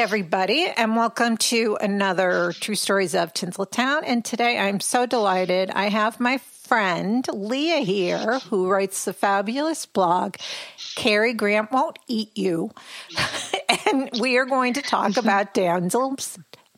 everybody, and welcome to another True Stories of Tinseltown. And today I'm so delighted. I have my friend Leah here, who writes the fabulous blog, Cary Grant Won't Eat You. And we are going to talk about damsels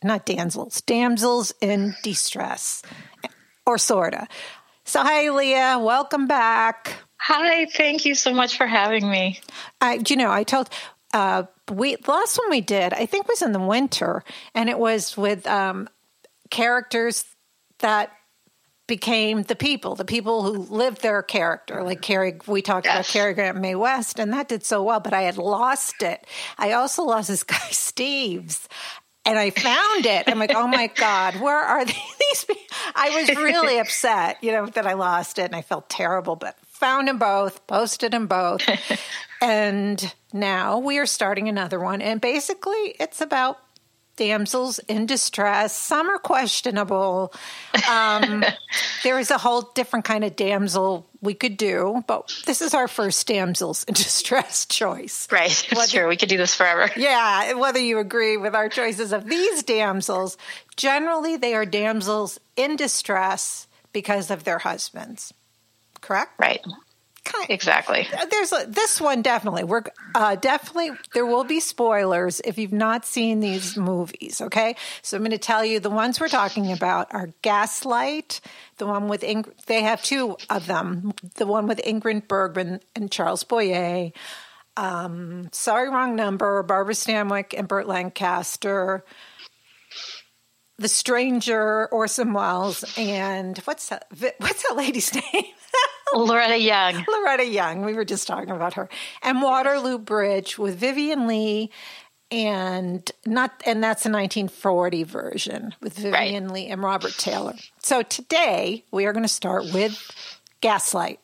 in distress, or sorta. So hi, Leah. Welcome back. Hi. Thank you so much for having me. I told... the last one we did, I think, was in the winter, and it was with characters that became the people who lived their character. Like Cary, we talked about Cary Grant Mae West, and that did so well, but I had lost it. I also lost this guy, Steves, and I found it. I'm like, oh my God, where are these people? I was really upset, that I lost it, and I felt terrible, but found them both, posted them both. And now we are starting another one. And basically, it's about damsels in distress. Some are questionable. There is a whole different kind of damsel we could do. But this is our first damsels in distress choice. Right. It's true. We could do this forever. Yeah. Whether you agree with our choices of these damsels, generally they are damsels in distress because of their husbands. Correct? Right. Exactly. There's this one definitely. We're definitely there will be spoilers if you've not seen these movies. Okay, so I'm going to tell you the ones we're talking about are Gaslight, the one with they have two of them. The one with Ingrid Bergman and Charles Boyer. Sorry, Wrong Number. Barbara Stanwyck and Burt Lancaster. The Stranger, Orson Welles, and what's that lady's name? Loretta Young. Loretta Young. We were just talking about her. And Waterloo Bridge with Vivien Leigh, and that's a 1940 version with Vivien Leigh and Robert Taylor. So today we are going to start with Gaslight.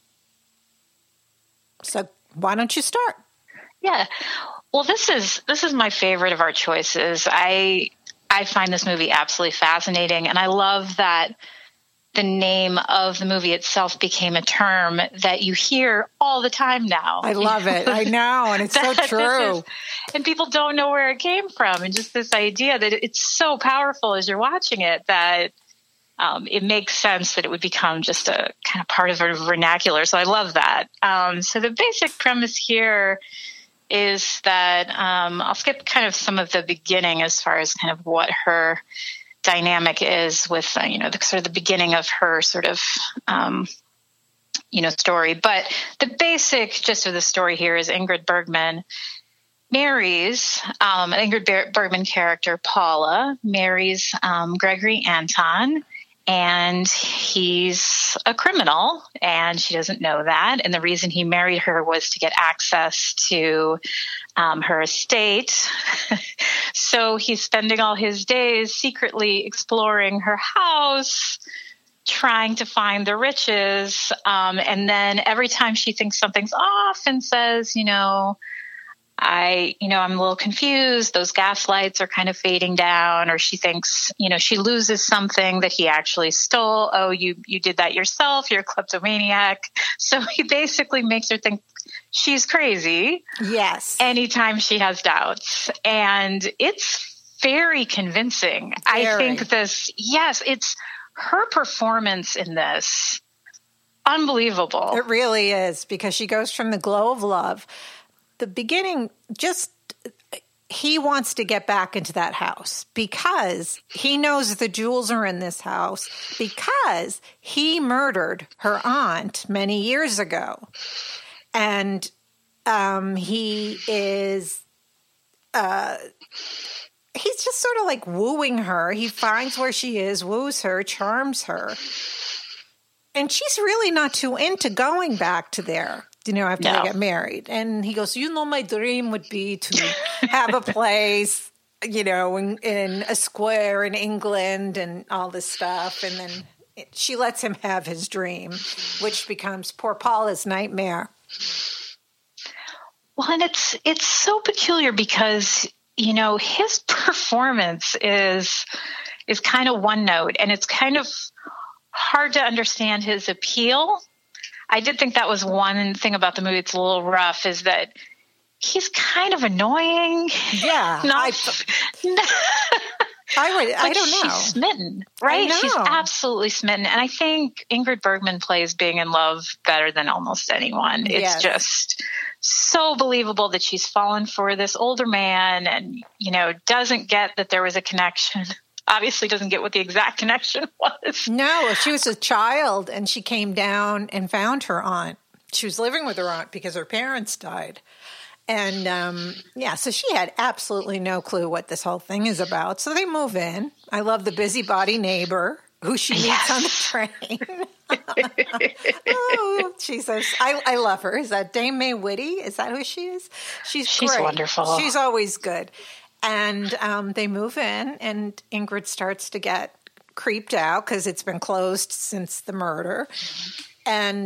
So why don't you start? Yeah. Well, this is my favorite of our choices. I find this movie absolutely fascinating, and I love that the name of the movie itself became a term that you hear all the time now. I love it. I know, and it's so true. And people don't know where it came from, and just this idea that it's so powerful as you're watching it that it makes sense that it would become just a kind of part of a vernacular. So I love that. So the basic premise here is that I'll skip kind of some of the beginning as far as kind of what her dynamic is with, the sort of the beginning of her sort of, story. But the basic gist of the story here is Ingrid Bergman marries, Ingrid Bergman character, Paula, marries Gregory Anton. And he's a criminal, and she doesn't know that. And the reason he married her was to get access to her estate. So he's spending all his days secretly exploring her house, trying to find the riches. And then every time she thinks something's off and says, I'm a little confused. Those gaslights are kind of fading down, or she thinks, she loses something that he actually stole. Oh, you did that yourself. You're a kleptomaniac. So he basically makes her think she's crazy. Yes. Anytime she has doubts. And it's very convincing. Very. I think it's her performance in this. Unbelievable. It really is, because she goes from the glow of love. The beginning, he wants to get back into that house because he knows the jewels are in this house because he murdered her aunt many years ago. And he is, he's just sort of like wooing her. He finds where she is, woos her, charms her. And she's really not too into going back to there. After they get married. And he goes, my dream would be to have a place, in a square in England and all this stuff. And then she lets him have his dream, which becomes poor Paula's nightmare. Well, and it's so peculiar because, his performance is kind of one note, and it's kind of hard to understand his appeal. I did think that was one thing about the movie. It's a little rough, is that he's kind of annoying. Yeah. I don't know. She's smitten, right? She's absolutely smitten. And I think Ingrid Bergman plays being in love better than almost anyone. It's just so believable that she's fallen for this older man and, doesn't get that there was a connection. Obviously doesn't get what the exact connection was. No, she was a child and she came down and found her aunt. She was living with her aunt because her parents died. And, so she had absolutely no clue what this whole thing is about. So they move in. I love the busybody neighbor who she meets on the train. Oh, Jesus. I love her. Is that Dame May Whitty? Is that who she is? She's great. Wonderful. She's always good. And they move in, and Ingrid starts to get creeped out because it's been closed since the murder. And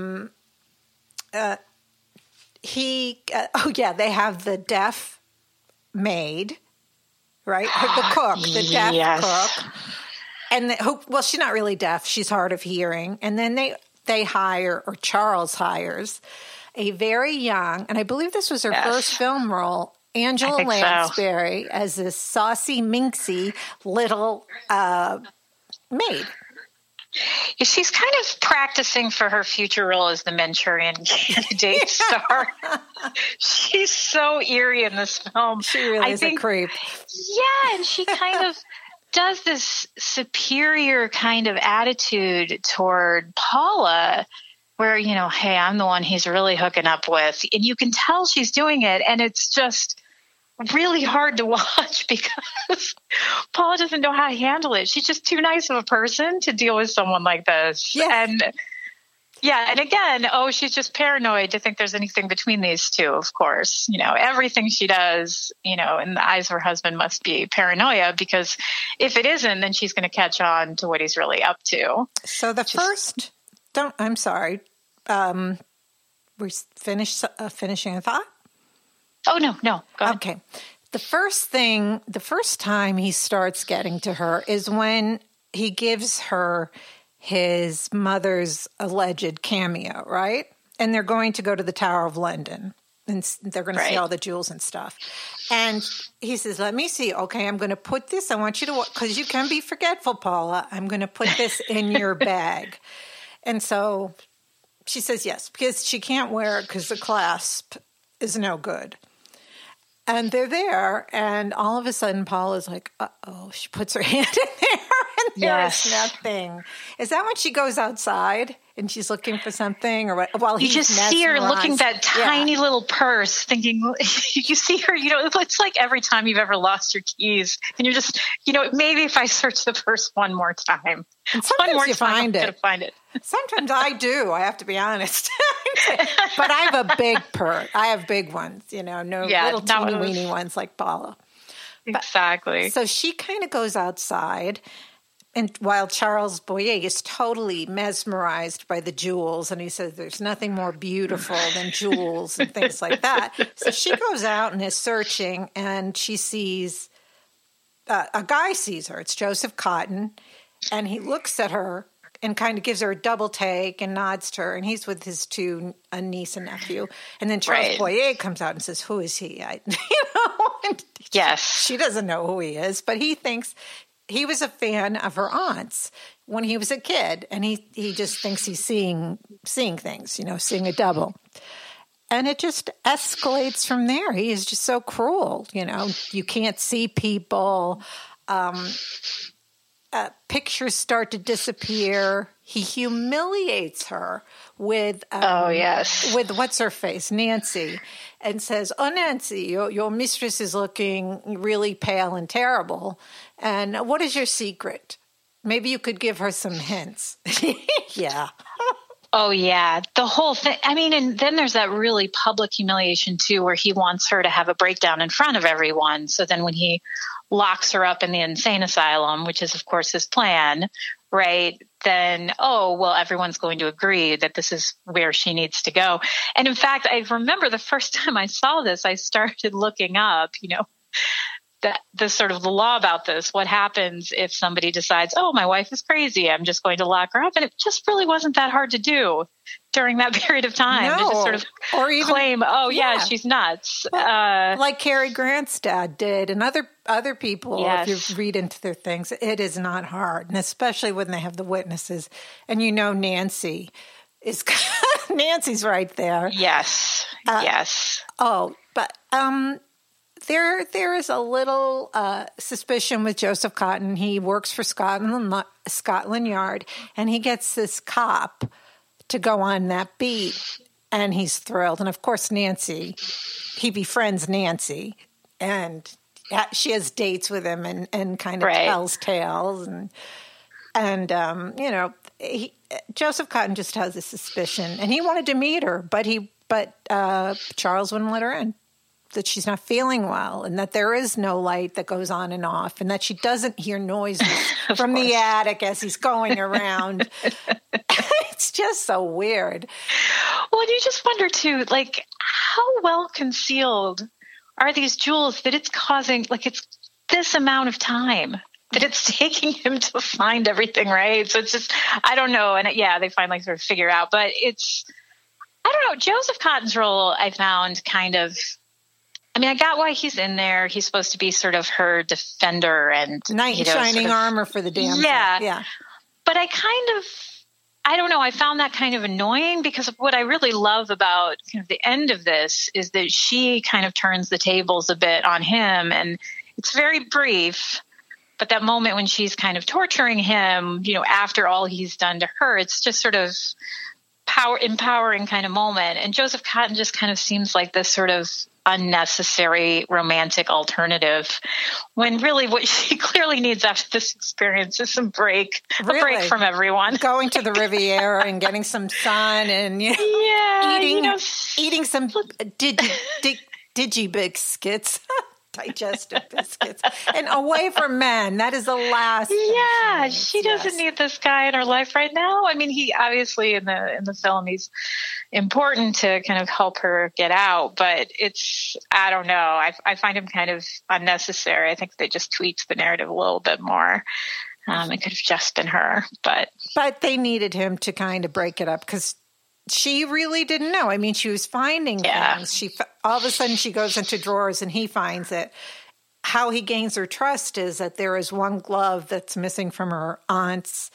they have the deaf maid, right? The cook, the deaf cook. And she's not really deaf. She's hard of hearing. And then they hire, or Charles hires, a very young, and I believe this was her first film role, Angela Lansbury, as this saucy, minxy little maid. She's kind of practicing for her future role as the Manchurian Candidate star. She's so eerie in this film. She really is a creep. Yeah, and she kind of does this superior kind of attitude toward Paula where, hey, I'm the one he's really hooking up with. And you can tell she's doing it, and it's just really hard to watch because Paula doesn't know how to handle it. She's just too nice of a person to deal with someone like this. Yeah. And again, she's just paranoid to think there's anything between these two, of course. Everything she does, in the eyes of her husband must be paranoia, because if it isn't, then she's going to catch on to what he's really up to. So I'm sorry. We're finishing a thought? Oh, no. Go ahead. Okay. The first time he starts getting to her is when he gives her his mother's alleged cameo, right? And they're going to go to the Tower of London, and they're going to see all the jewels and stuff. And he says, let me see. Okay, I'm going to put this. I want you to, because you can be forgetful, Paula. I'm going to put this in your bag. And so she says yes, because she can't wear it because the clasp is no good. And they're there, and all of a sudden, Paula's like, uh-oh. She puts her hand in there, and there's nothing. Is that when she goes outside and she's looking for something? Or what? While you just see her looking at that tiny little purse, thinking, you see her, it's like every time you've ever lost your keys, and you're just, maybe if I search the purse one more time. And sometimes one more you time, find I'm gonna find it. Sometimes I do. I have to be honest. But I have a big purse. I have big ones, little teeny weeny ones like Paula. Exactly. So she kind of goes outside, and while Charles Boyer is totally mesmerized by the jewels, and he says there's nothing more beautiful than jewels and things like that. So she goes out and is searching, and she sees a guy sees her. It's Joseph Cotton, and he looks at her and kind of gives her a double take and nods to her. And he's with his a niece and nephew. And then Charles Boyer comes out and says, who is he? And yes. She doesn't know who he is, but he thinks he was a fan of her aunt's when he was a kid. And he just thinks he's seeing things, seeing a double. And it just escalates from there. He is just so cruel. You can't see people. Pictures start to disappear. He humiliates her with with what's her face, Nancy, and says, "Oh, Nancy, your mistress is looking really pale and terrible. And what is your secret? Maybe you could give her some hints." Yeah. Oh, yeah. The whole thing. I mean, and then there's that really public humiliation, too, where he wants her to have a breakdown in front of everyone. So then when he locks her up in the insane asylum, which is, of course, his plan, right, then, everyone's going to agree that this is where she needs to go. And in fact, I remember the first time I saw this, I started looking up, the sort of the law about this. What happens if somebody decides, my wife is crazy, I'm just going to lock her up? And it just really wasn't that hard to do. during that period of time to just sort of or even claim, she's nuts. Like Cary Grant's dad did, and other people, Yes. if you read into their things, it is not hard, and especially when they have the witnesses. And Nancy is Nancy's right there. Yes. Yes. Oh, but there is a little suspicion with Joseph Cotton. He works for Scotland Yard, and he gets this cop to go on that beat, and he's thrilled. And of course, he befriends Nancy, and she has dates with him and kind of tells tales. And Joseph Cotton just has a suspicion, and he wanted to meet her, but Charles wouldn't let her in. That she's not feeling well, and that there is no light that goes on and off, and that she doesn't hear noises from the attic as he's going around. It's just so weird. Well, and you just wonder too, like, how well concealed are these jewels that it's causing, like, it's this amount of time that it's taking him to find everything, right? So it's just, I don't know. And they finally sort of figure out, but I don't know. Joseph Cotton's role, I found kind of, I got why he's in there. He's supposed to be sort of her defender and knight in shining armor for the damsel. Yeah. But I don't know. I found that kind of annoying because what I really love about kind of the end of this is that she kind of turns the tables a bit on him, and it's very brief. But that moment when she's kind of torturing him, after all he's done to her, it's just sort of empowering kind of moment. And Joseph Cotton just kind of seems like this sort of unnecessary romantic alternative, when really what she clearly needs after this experience is a break from everyone. Going to the Riviera and getting some sun and eating some digi biscuits. Digestive biscuits, and away from men. That is the last. Yeah, she doesn't need this guy in her life right now. He obviously in the film he's important to kind of help her get out, but I don't know. I find him kind of unnecessary. I think they just tweaked the narrative a little bit more. It could have just been her, but they needed him to kind of break it up because she really didn't know. She was finding things. All of a sudden she goes into drawers and he finds it. How he gains her trust is that there is one glove that's missing from her aunt's.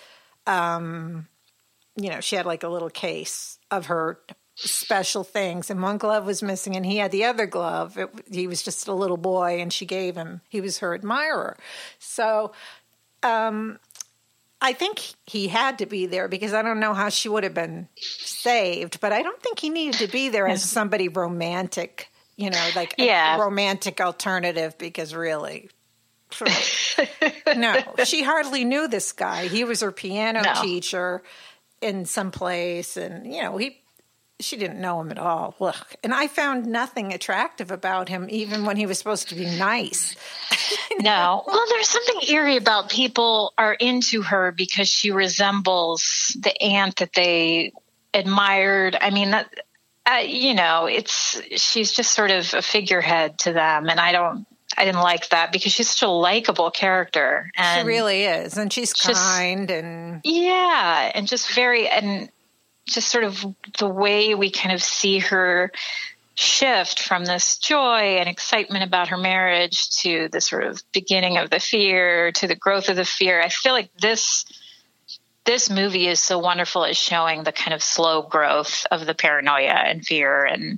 She had like a little case of her special things, and one glove was missing, and he had the other glove. He was just a little boy, and she gave him. He was her admirer. So, I think he had to be there because I don't know how she would have been saved, but I don't think he needed to be there as somebody romantic, a romantic alternative, because really, no, she hardly knew this guy. He was her piano teacher in some place, and, she didn't know him at all. Ugh. And I found nothing attractive about him, even when he was supposed to be nice. No. Well, there's something eerie about people are into her because she resembles the aunt that they admired. She's just sort of a figurehead to them. And I didn't like that because she's such a likable character. And she really is. And she's kind and. Yeah. And just sort of the way we kind of see her shift from this joy and excitement about her marriage to the sort of beginning of the fear, to the growth of the fear. I feel like this movie is so wonderful at showing the kind of slow growth of the paranoia and fear and,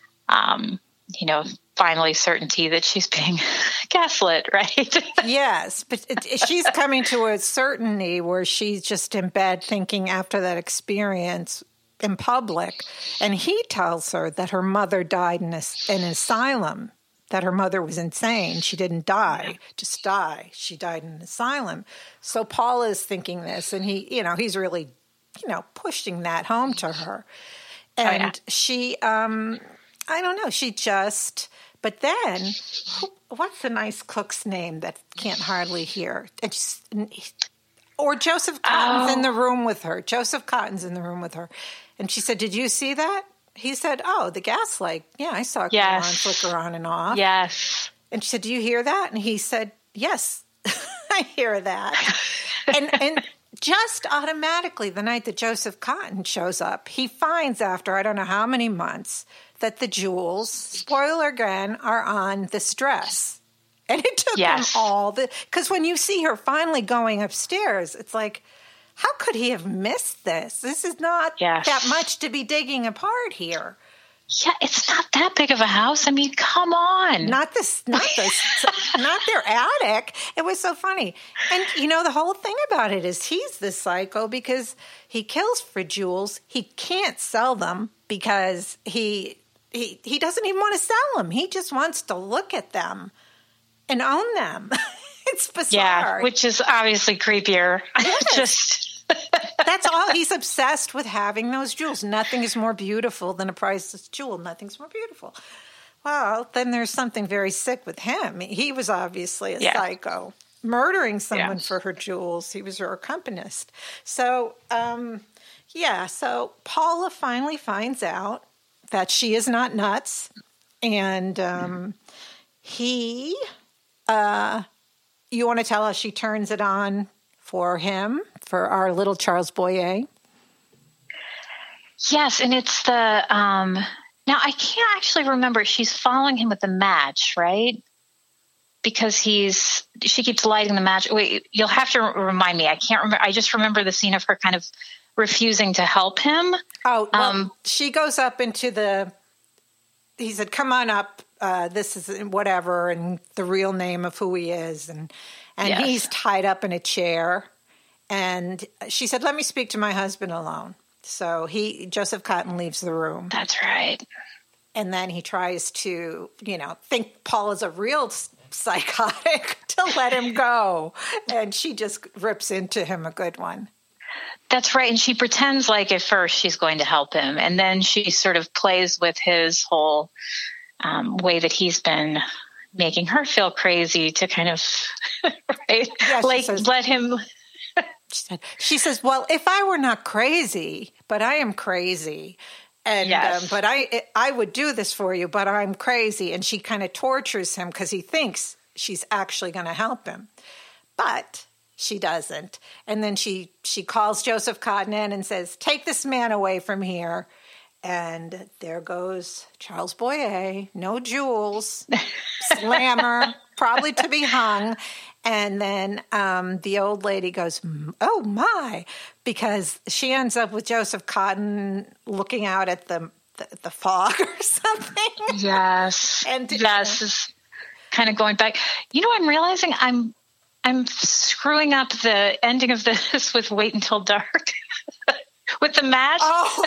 finally certainty that she's being gaslit, right? Yes, but she's coming to a certainty where she's just in bed thinking after that experience in public, and he tells her that her mother died in an asylum, that her mother was insane. She didn't just die. She died in an asylum. So Paul is thinking this, and he's really, pushing that home to her. And she, I don't know, but then, what's the nice cook's name that can't hardly hear? Or Joseph Cotton's in the room with her. Joseph Cotton's in the room with her. And she said, "Did you see that?" He said, "Oh, the gas light. Yeah, I saw it go on, flicker on and off." Yes. And she said, "Do you hear that?" And he said, "Yes, I hear that." And just automatically, the night that Joseph Cotton shows up, he finds after I don't know how many months that the jewels, spoiler again, are on this dress. And it took him because when you see her finally going upstairs, it's like, how could he have missed this? This is not that much to be digging apart here. Yeah, it's not that big of a house. I mean, come on. Not their attic. It was so funny. And, the whole thing about it is he's the psycho because he kills for jewels. He can't sell them because he doesn't even want to sell them. He just wants to look at them and own them. It's bizarre. Yeah, which is obviously creepier. Yes. That's all. He's obsessed with having those jewels. Nothing is more beautiful than a priceless jewel. Nothing's more beautiful. Well, then there's something very sick with him. He was obviously a psycho, murdering someone for her jewels. He was her accompanist. So, so Paula finally finds out that she is not nuts. And you want to tell us she turns it on for him, for our little Charles Boyer? Yes, and it's the now I can't actually remember. She's following him with a match, right? Because she keeps lighting the match. Wait, you'll have to remind me. I can't remember. I just remember the scene of her kind of refusing to help him. Oh, well, she goes up into he said, "Come on up. This is whatever," and the real name of who he is, and he's tied up in a chair. And she said, "Let me speak to my husband alone." So Joseph Cotton leaves the room. That's right. And then he tries to, think Paul is a real psychotic to let him go. And she just rips into him a good one. That's right. And she pretends like at first she's going to help him. And then she sort of plays with his whole way that he's been making her feel crazy to kind of, right? Yeah, let him... She says, "Well, if I were not crazy, but I am crazy, and but I would do this for you, but I'm crazy." And she kind of tortures him because he thinks she's actually going to help him, but she doesn't. And then she calls Joseph Cotton in and says, "Take this man away from here." And there goes Charles Boyer, no jewels, slammer, probably to be hung. And then the old lady goes, "Oh, my," because she ends up with Joseph Cotton looking out at the fog or something. Yes. And is kind of going back. I'm realizing I'm screwing up the ending of this with Wait Until Dark with the match. Oh.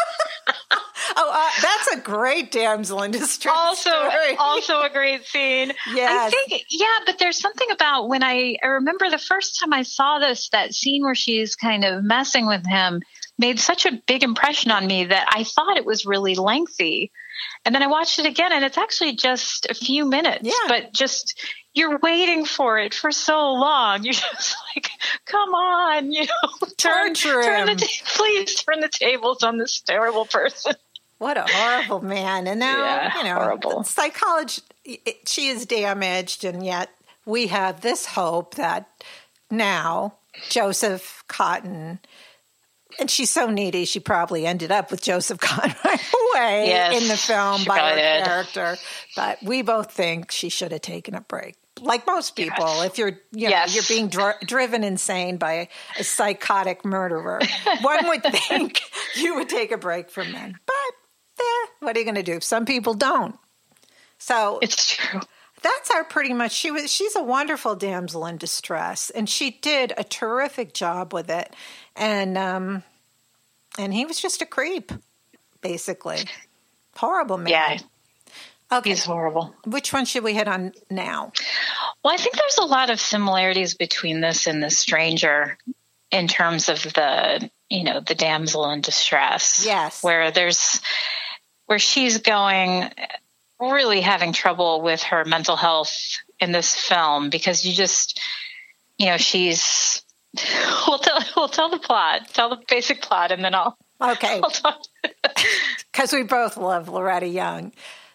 That's a great damsel in distress story. Also a great scene. Yes. I think, but there's something about when I remember the first time I saw that scene where she's kind of messing with him made such a big impression on me that I thought it was really lengthy. And then I watched it again and it's actually just a few minutes, but just you're waiting for it for so long. You're just like, come on, torture him. Please turn the tables on this terrible person. What a horrible man. And now, horrible. Psychology, she is damaged, and yet we have this hope that now Joseph Cotton, and she's so needy, she probably ended up with Joseph Cotton right away in the film by her character. But we both think she should have taken a break. Like most people, if you're you're being driven insane by a psychotic murderer, one would think you would take a break from men. But what are you going to do? Some people don't. So it's true. That's pretty much. She's a wonderful damsel in distress, and she did a terrific job with it. And he was just a creep, basically. Horrible man. Yeah. Okay. He's horrible. Which one should we hit on now? Well, I think there's a lot of similarities between this and The Stranger in terms of the damsel in distress. Yes. Where she's going, really having trouble with her mental health in this film because you just, she's, we'll tell the plot, tell the basic plot, and then I'll talk. Because we both love Loretta Young.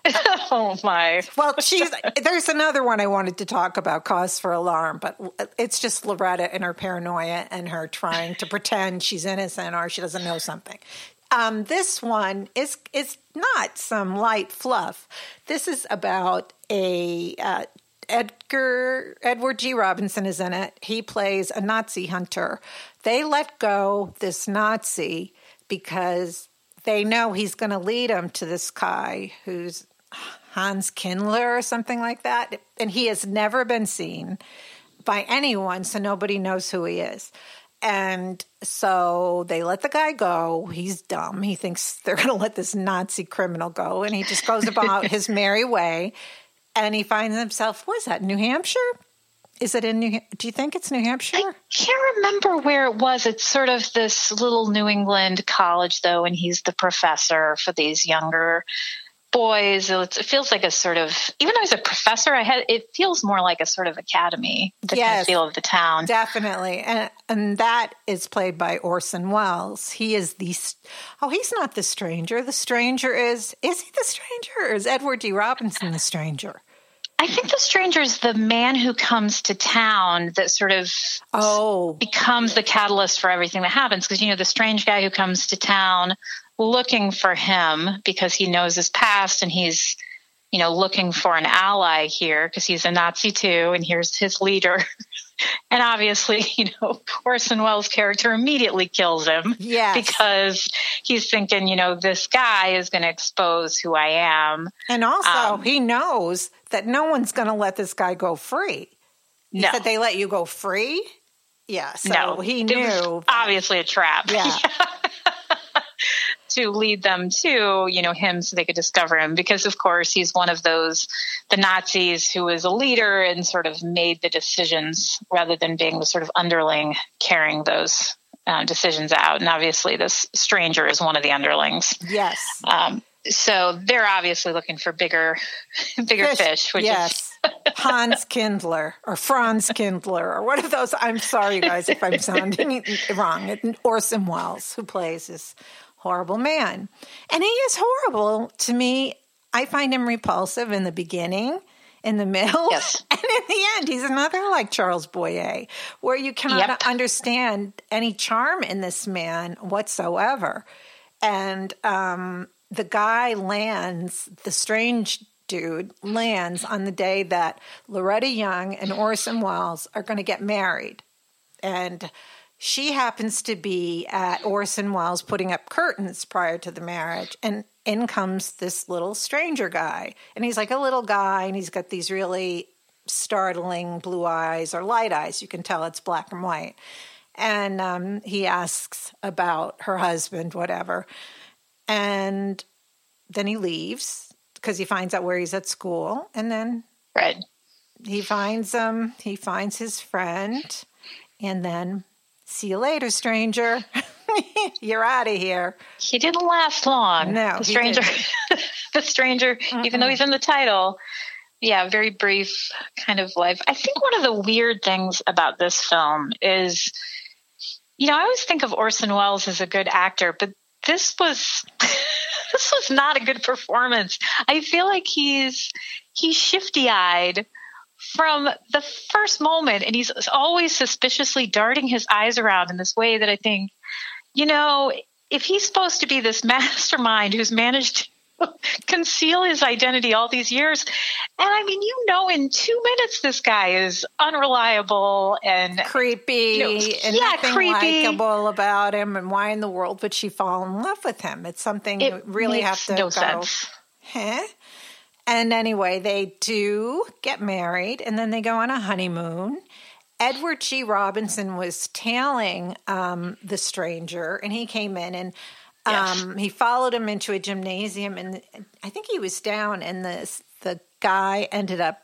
Oh my. Well, there's another one I wanted to talk about, Cause for Alarm, but it's just Loretta and her paranoia and her trying to pretend she's innocent or she doesn't know something. This one is not some light fluff. This is about Edward G. Robinson is in it. He plays a Nazi hunter. They let go this Nazi because they know he's going to lead them to this guy who's Hans Kindler or something like that. And he has never been seen by anyone, so nobody knows who he is. And so they let the guy go. He's dumb. He thinks they're going to let this Nazi criminal go. And he just goes about his merry way. And he finds himself, what is that, New Hampshire? Is it in do you think it's New Hampshire? I can't remember where it was. It's sort of this little New England college, though, and he's the professor for these younger boys. It feels like a sort of, even though he's a professor, it feels more like a sort of academy, the kind of feel of the town. Definitely. And that is played by Orson Welles. He is he's not the stranger. The stranger is he the stranger or is Edward G. Robinson the stranger? I think the stranger is the man who comes to town that sort of becomes the catalyst for everything that happens. Because, the strange guy who comes to town looking for him because he knows his past and he's, looking for an ally here because he's a Nazi too. And here's his leader. And obviously, Orson Welles' character immediately kills him because he's thinking, this guy is going to expose who I am. And also he knows that no one's going to let this guy go free. He said they let you go free? Yeah, so he knew. It was obviously a trap. Yeah. To lead them to, him so they could discover him. Because, of course, he's one of the Nazis who was a leader and sort of made the decisions rather than being the sort of underling carrying those decisions out. And obviously this stranger is one of the underlings. Yes. So they're obviously looking for bigger fish, which is Hans Kindler or Franz Kindler or one of those. I'm sorry, you guys, if I'm sounding wrong. Orson Welles, who plays this horrible man. And he is horrible to me. I find him repulsive in the beginning, in the middle, and in the end. He's another like Charles Boyer, where you cannot understand any charm in this man whatsoever. And the guy lands, the strange dude lands on the day that Loretta Young and Orson Welles are going to get married. And she happens to be at Orson Welles putting up curtains prior to the marriage. And in comes this little stranger guy. And he's like a little guy, and he's got these really startling blue eyes or light eyes. You can tell it's black and white. And he asks about her husband, whatever. And then he leaves because he finds out where he's at school. And then he finds his friend. And then, see you later, stranger. You're out of here. He didn't last long. No, the stranger, even though he's in the title, very brief kind of life. I think one of the weird things about this film is, I always think of Orson Welles as a good actor, but this was not a good performance. I feel like he's shifty-eyed from the first moment, and he's always suspiciously darting his eyes around in this way that I think, if he's supposed to be this mastermind who's managed to conceal his identity all these years, and I mean, in 2 minutes, this guy is unreliable and creepy and nothing likable about him, and why in the world would she fall in love with him? It's something you really have to go, sense. Huh? And anyway, they do get married, and then they go on a honeymoon. Edward G. Robinson was tailing the stranger, and he came in, and he followed him into a gymnasium, and I think he was down, and the guy ended up,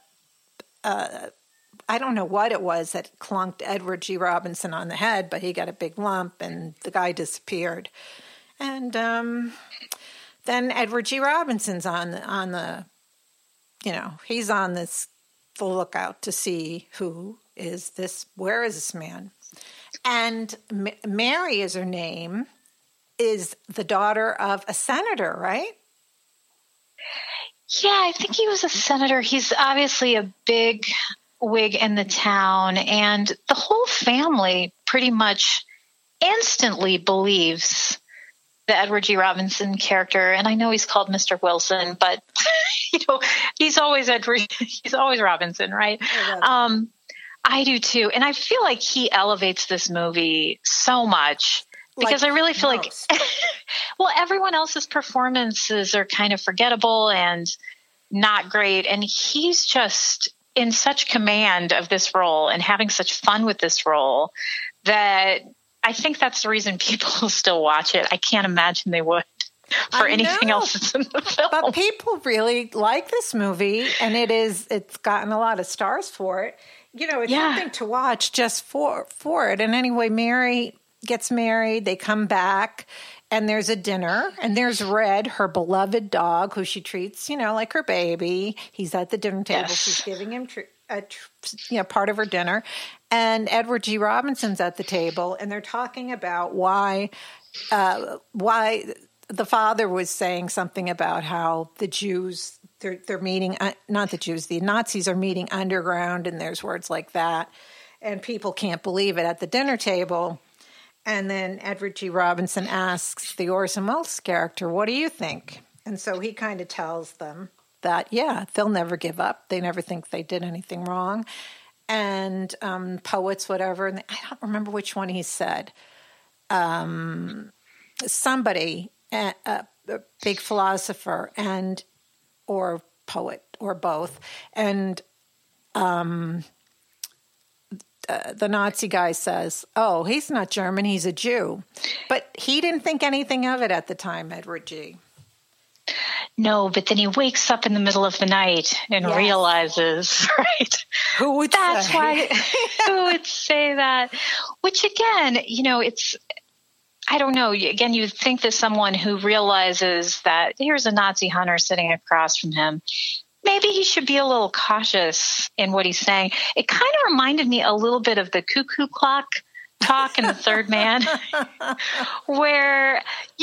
I don't know what it was that clunked Edward G. Robinson on the head, but he got a big lump, and the guy disappeared. And then Edward G. Robinson's on the he's on the lookout to see where is this man? And Mary is her name, is the daughter of a senator, right? Yeah, I think he was a senator. He's obviously a big wig in the town, and the whole family pretty much instantly believes the Edward G. Robinson character. And I know he's called Mr. Wilson, but he's always Robinson, right? I do too. And I feel like he elevates this movie so much because I really feel like, well, everyone else's performances are kind of forgettable and not great. And he's just in such command of this role and having such fun with this role that I think that's the reason people still watch it. I can't imagine they would for anything else that's in the film. But people really like this movie, and it's gotten a lot of stars for it. It's something to watch just for it. And anyway, Mary gets married. They come back, and there's a dinner, and there's Red, her beloved dog, who she treats, like her baby. He's at the dinner table. Yes. She's giving him part of her dinner. And Edward G. Robinson's at the table, and they're talking about why the father was saying something about how the Jews, they're meeting, not the Jews, the Nazis are meeting underground, and there's words like that. And people can't believe it at the dinner table. And then Edward G. Robinson asks the Orson Welles character, what do you think? And so he kind of tells them that, they'll never give up. They never think they did anything wrong. And poets, whatever. And I don't remember which one he said. Somebody, a big philosopher or poet or both. And the Nazi guy says, oh, he's not German, he's a Jew. But he didn't think anything of it at the time, Edward G. No, but then he wakes up in the middle of the night and realizes, right? Who would That's say? why, who would say that? Which again, it's, I don't know. Again, you'd think that someone who realizes that here's a Nazi hunter sitting across from him, maybe he should be a little cautious in what he's saying. It kind of reminded me a little bit of the cuckoo clock talk in The Third Man, where,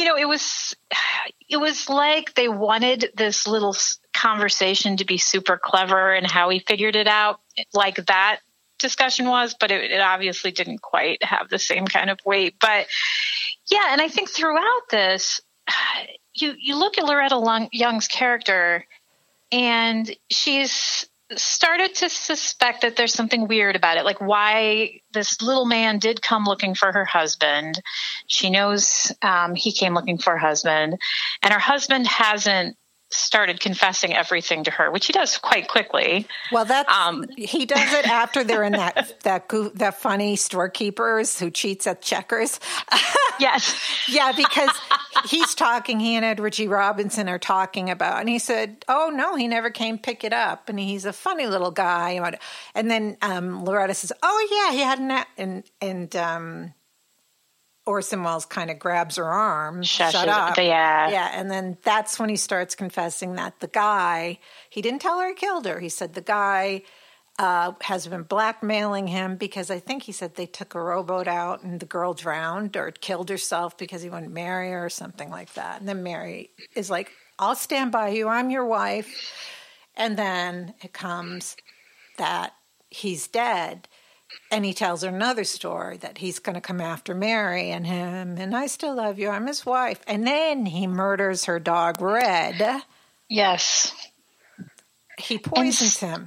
it was like they wanted this little conversation to be super clever and how he figured it out, like that discussion was, but it obviously didn't quite have the same kind of weight. But yeah, and I think throughout this, you look at Loretta Young's character, and she's started to suspect that there's something weird about it, like why this little man did come looking for her husband. She knows he came looking for her husband, and her husband hasn't started confessing everything to her, which he does quite quickly. Well, he does it after they're in that funny storekeepers who cheats at checkers. Yes. Yeah, because he and Edward G. Robinson are talking about, and he said, oh, no, he never came pick it up, and he's a funny little guy. And then Loretta says, oh, yeah, he had and Orson Welles kind of grabs her arm. Shut up. Yeah, and then that's when he starts confessing that the guy, he didn't tell her he killed her. He said the guy has been blackmailing him because I think he said they took a rowboat out and the girl drowned or killed herself because he wouldn't marry her or something like that. And then Mary is like, I'll stand by you. I'm your wife. And then it comes that he's dead. And he tells her another story that he's going to come after Mary and him. And I still love you. I'm his wife. And then he murders her dog, Red. Yes. He poisons him.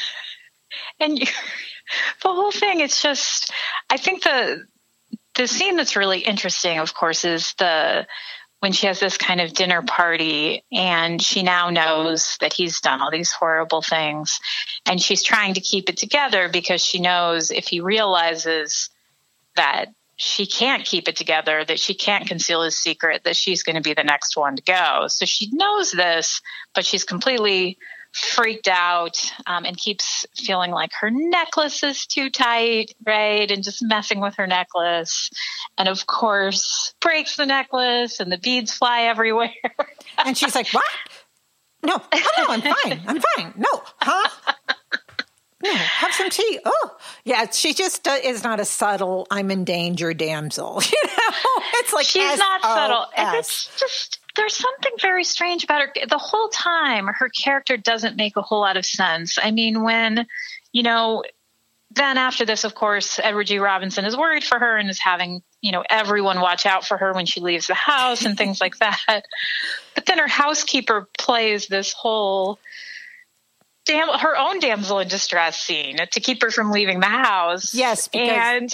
And the whole thing, it's just, I think the scene that's really interesting, of course, is when she has this kind of dinner party and she now knows that he's done all these horrible things, and she's trying to keep it together because she knows if he realizes that she can't keep it together, that she can't conceal his secret, that she's going to be the next one to go. So she knows this, but she's completely freaked out and keeps feeling like her necklace is too tight, right? And just messing with her necklace. And of course, breaks the necklace and the beads fly everywhere. And she's like, what? No, I'm fine. I'm fine. No, huh? No, have some tea. Oh, yeah. She just is not a subtle, I'm in danger damsel. It's like she's not subtle. And it's just, there's something very strange about her. The whole time, her character doesn't make a whole lot of sense. I mean, when, then after this, of course, Edward G. Robinson is worried for her and is having, everyone watch out for her when she leaves the house and things like that. But then her housekeeper plays this whole her own damsel in distress scene to keep her from leaving the house. Yes, because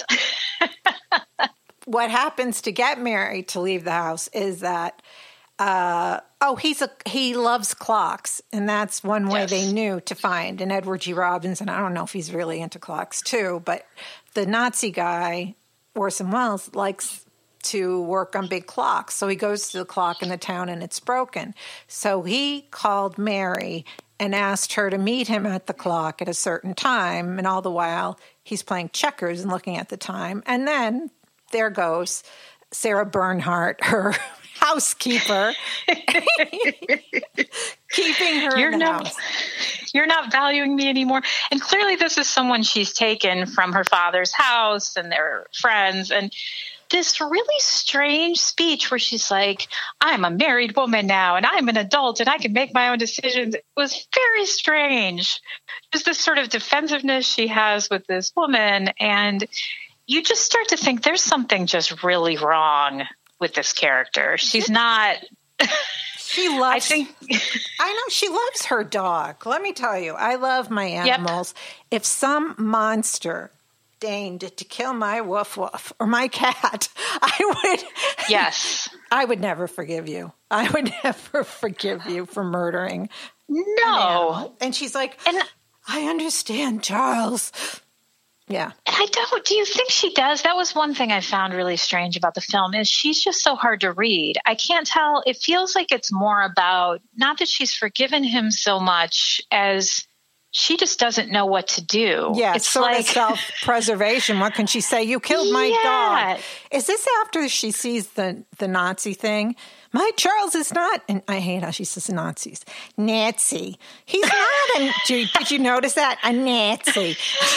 what happens to get Mary to leave the house is that he loves clocks, and that's one way they knew to find. And Edward G. Robinson, I don't know if he's really into clocks too, but the Nazi guy, Orson Welles, likes to work on big clocks. So he goes to the clock in the town and it's broken. So he called Mary and asked her to meet him at the clock at a certain time. And all the while, he's playing checkers and looking at the time. And then there goes Sarah Bernhardt, her housekeeper, keeping her in the house. You're not valuing me anymore. And clearly this is someone she's taken from her father's house and their friends. And this really strange speech where she's like, I'm a married woman now and I'm an adult and I can make my own decisions. It was very strange. Just this sort of defensiveness she has with this woman. And you just start to think there's something just really wrong with this character. She's not. She loves. I know she loves her dog. Let me tell you, I love my animals. Yep. If some monster deigned to kill my woof woof or my cat, I would. Yes, I would never forgive you. I would never forgive you for murdering. No, and she's like, I understand, Charles. Yeah. I don't. Do you think she does? That was one thing I found really strange about the film is she's just so hard to read. I can't tell. It feels like it's more about not that she's forgiven him so much as she just doesn't know what to do. Yeah, it's sort of self-preservation. What can she say? You killed my dog. Is this after she sees the Nazi thing? My Charles is not, and I hate how she says Nazis. Nazi. He's not did you notice that? A Nazi.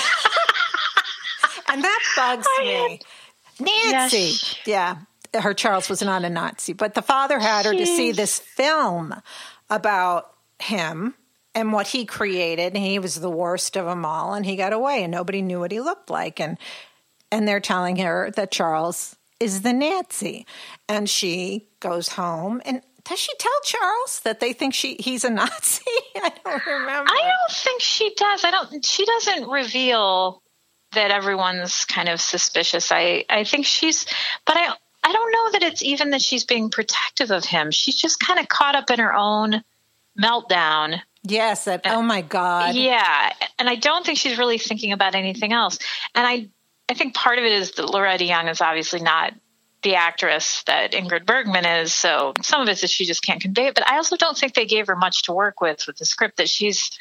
And that bugs me. Nancy. Yes. Yeah. Her Charles was not a Nazi. But the father had her to see this film about him and what he created. And he was the worst of them all. And he got away and nobody knew what he looked like. And they're telling her that Charles is the Nazi. And she goes home. And does she tell Charles that they think he's a Nazi? I don't remember. I don't think she does. She doesn't reveal that everyone's kind of suspicious. I think but I don't know that it's even that she's being protective of him. She's just kind of caught up in her own meltdown. Yes. Oh my God. Yeah. And I don't think she's really thinking about anything else. And I think part of it is that Loretta Young is obviously not the actress that Ingrid Bergman is. So some of it is that she just can't convey it. But I also don't think they gave her much to work with the script that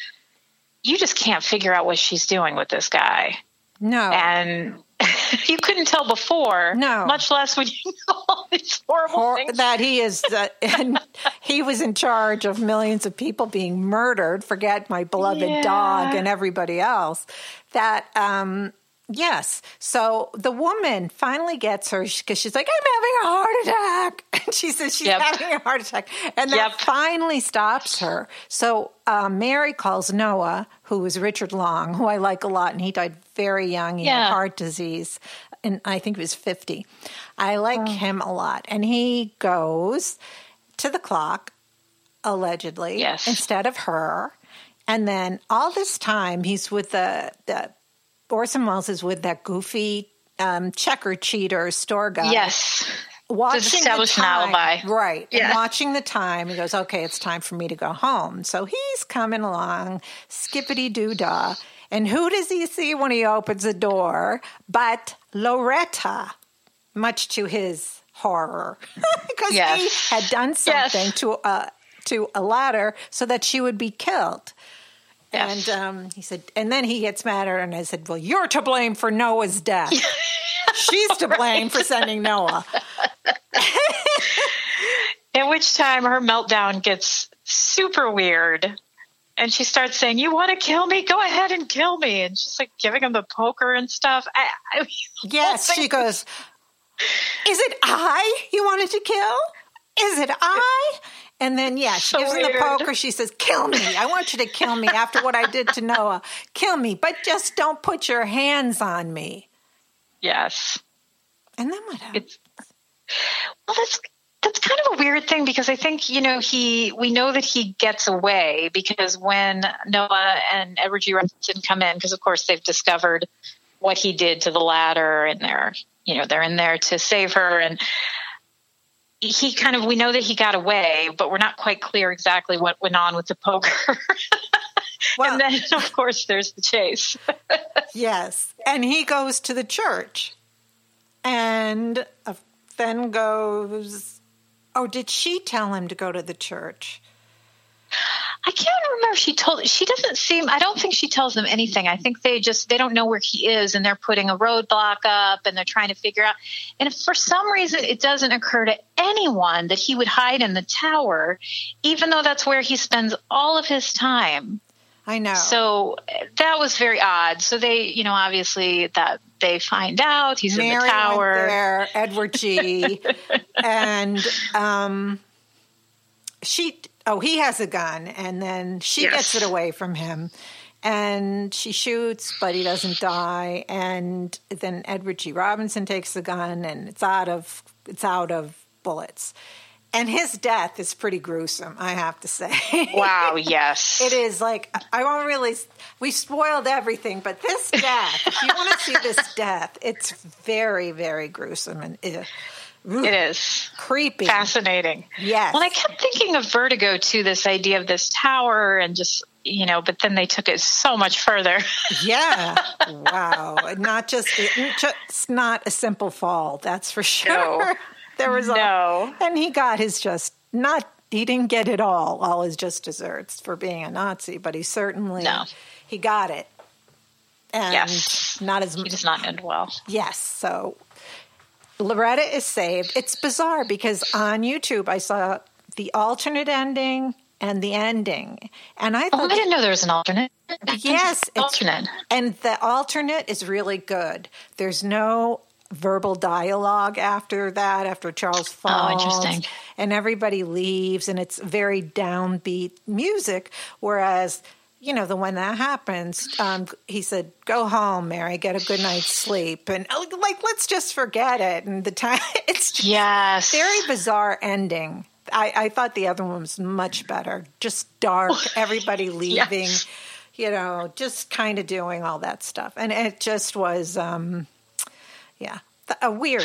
you just can't figure out what she's doing with this guy. No. And you couldn't tell before. No. Much less when you know all these horrible things. That he is, and he was in charge of millions of people being murdered. Forget my beloved dog and everybody else. That, yes. So the woman finally gets her because she's like, I'm having a heart attack. And she says she's having a heart attack. And that finally stops her. So Mary calls Noah, who is Richard Long, who I like a lot. And he died very young. He had heart disease. And I think he was 50. I like him a lot. And he goes to the clock, allegedly, instead of her. And then all this time he's with the Orson Welles is with that goofy checker cheater store guy. Yes. Watching to establish an alibi. Right. Yeah. And watching the time, he goes, okay, it's time for me to go home. So he's coming along, skippity-doo-dah. And who does he see when he opens the door but Loretta, much to his horror. Because he had done something to a ladder so that she would be killed. Yes. And he said, and then he gets mad at her and I said, well, you're to blame for Noah's death. She's to blame for sending Noah. At which time her meltdown gets super weird. And she starts saying, you want to kill me? Go ahead and kill me. And she's like giving him the poker and stuff. Yes, she goes, is it I you wanted to kill? is it I? And then, she So gives him the weird. poker. She says, kill me. I want you to kill me after what I did to Noah. Kill me, but just don't put your hands on me. Yes. And then what happens? Well, that's kind of a weird thing because I think, we know that he gets away because when Noah and Edward G. Robinson come in, because of course they've discovered what he did to the ladder and they're in there to save her. And we know that he got away, but we're not quite clear exactly what went on with the poker. Well, and then of course there's the chase. Yes. And he goes to the church and then goes... Oh, did she tell him to go to the church? I can't remember if she doesn't seem, I don't think she tells them anything. I think they don't know where he is and they're putting a roadblock up and they're trying to figure out. And if for some reason it doesn't occur to anyone that he would hide in the tower, even though that's where he spends all of his time. I know. So that was very odd. So they, obviously that they find out he's Mary in the tower. Went there, Edward G. and he has a gun, and then she gets it away from him, and she shoots, but he doesn't die. And then Edward G. Robinson takes the gun, and it's out of bullets. And his death is pretty gruesome, I have to say. Wow, yes. It is like, I won't really, we spoiled everything, but this death, if you want to see this death, it's very, very gruesome. And it is. Creepy. Fascinating. Yes. Well, I kept thinking of Vertigo, too, this idea of this tower and just, but then they took it so much further. Yeah. Wow. It's not a simple fall, that's for sure. No. There was and he got he didn't get it all his just desserts for being a Nazi, but he certainly, he got it. And he does not end well. Yes. So Loretta is saved. It's bizarre because on YouTube I saw the alternate ending and the ending. And I thought, I didn't know there was an alternate. Yes. Alternate. And the alternate is really good. There's no verbal dialogue after Charles falls. Oh, interesting. And everybody leaves, and it's very downbeat music, whereas, the one that happens, he said, go home, Mary, get a good night's sleep. And, let's just forget it. And the time, it's just very bizarre ending. I thought the other one was much better. Just dark, everybody leaving, just kind of doing all that stuff. And it just was... weird.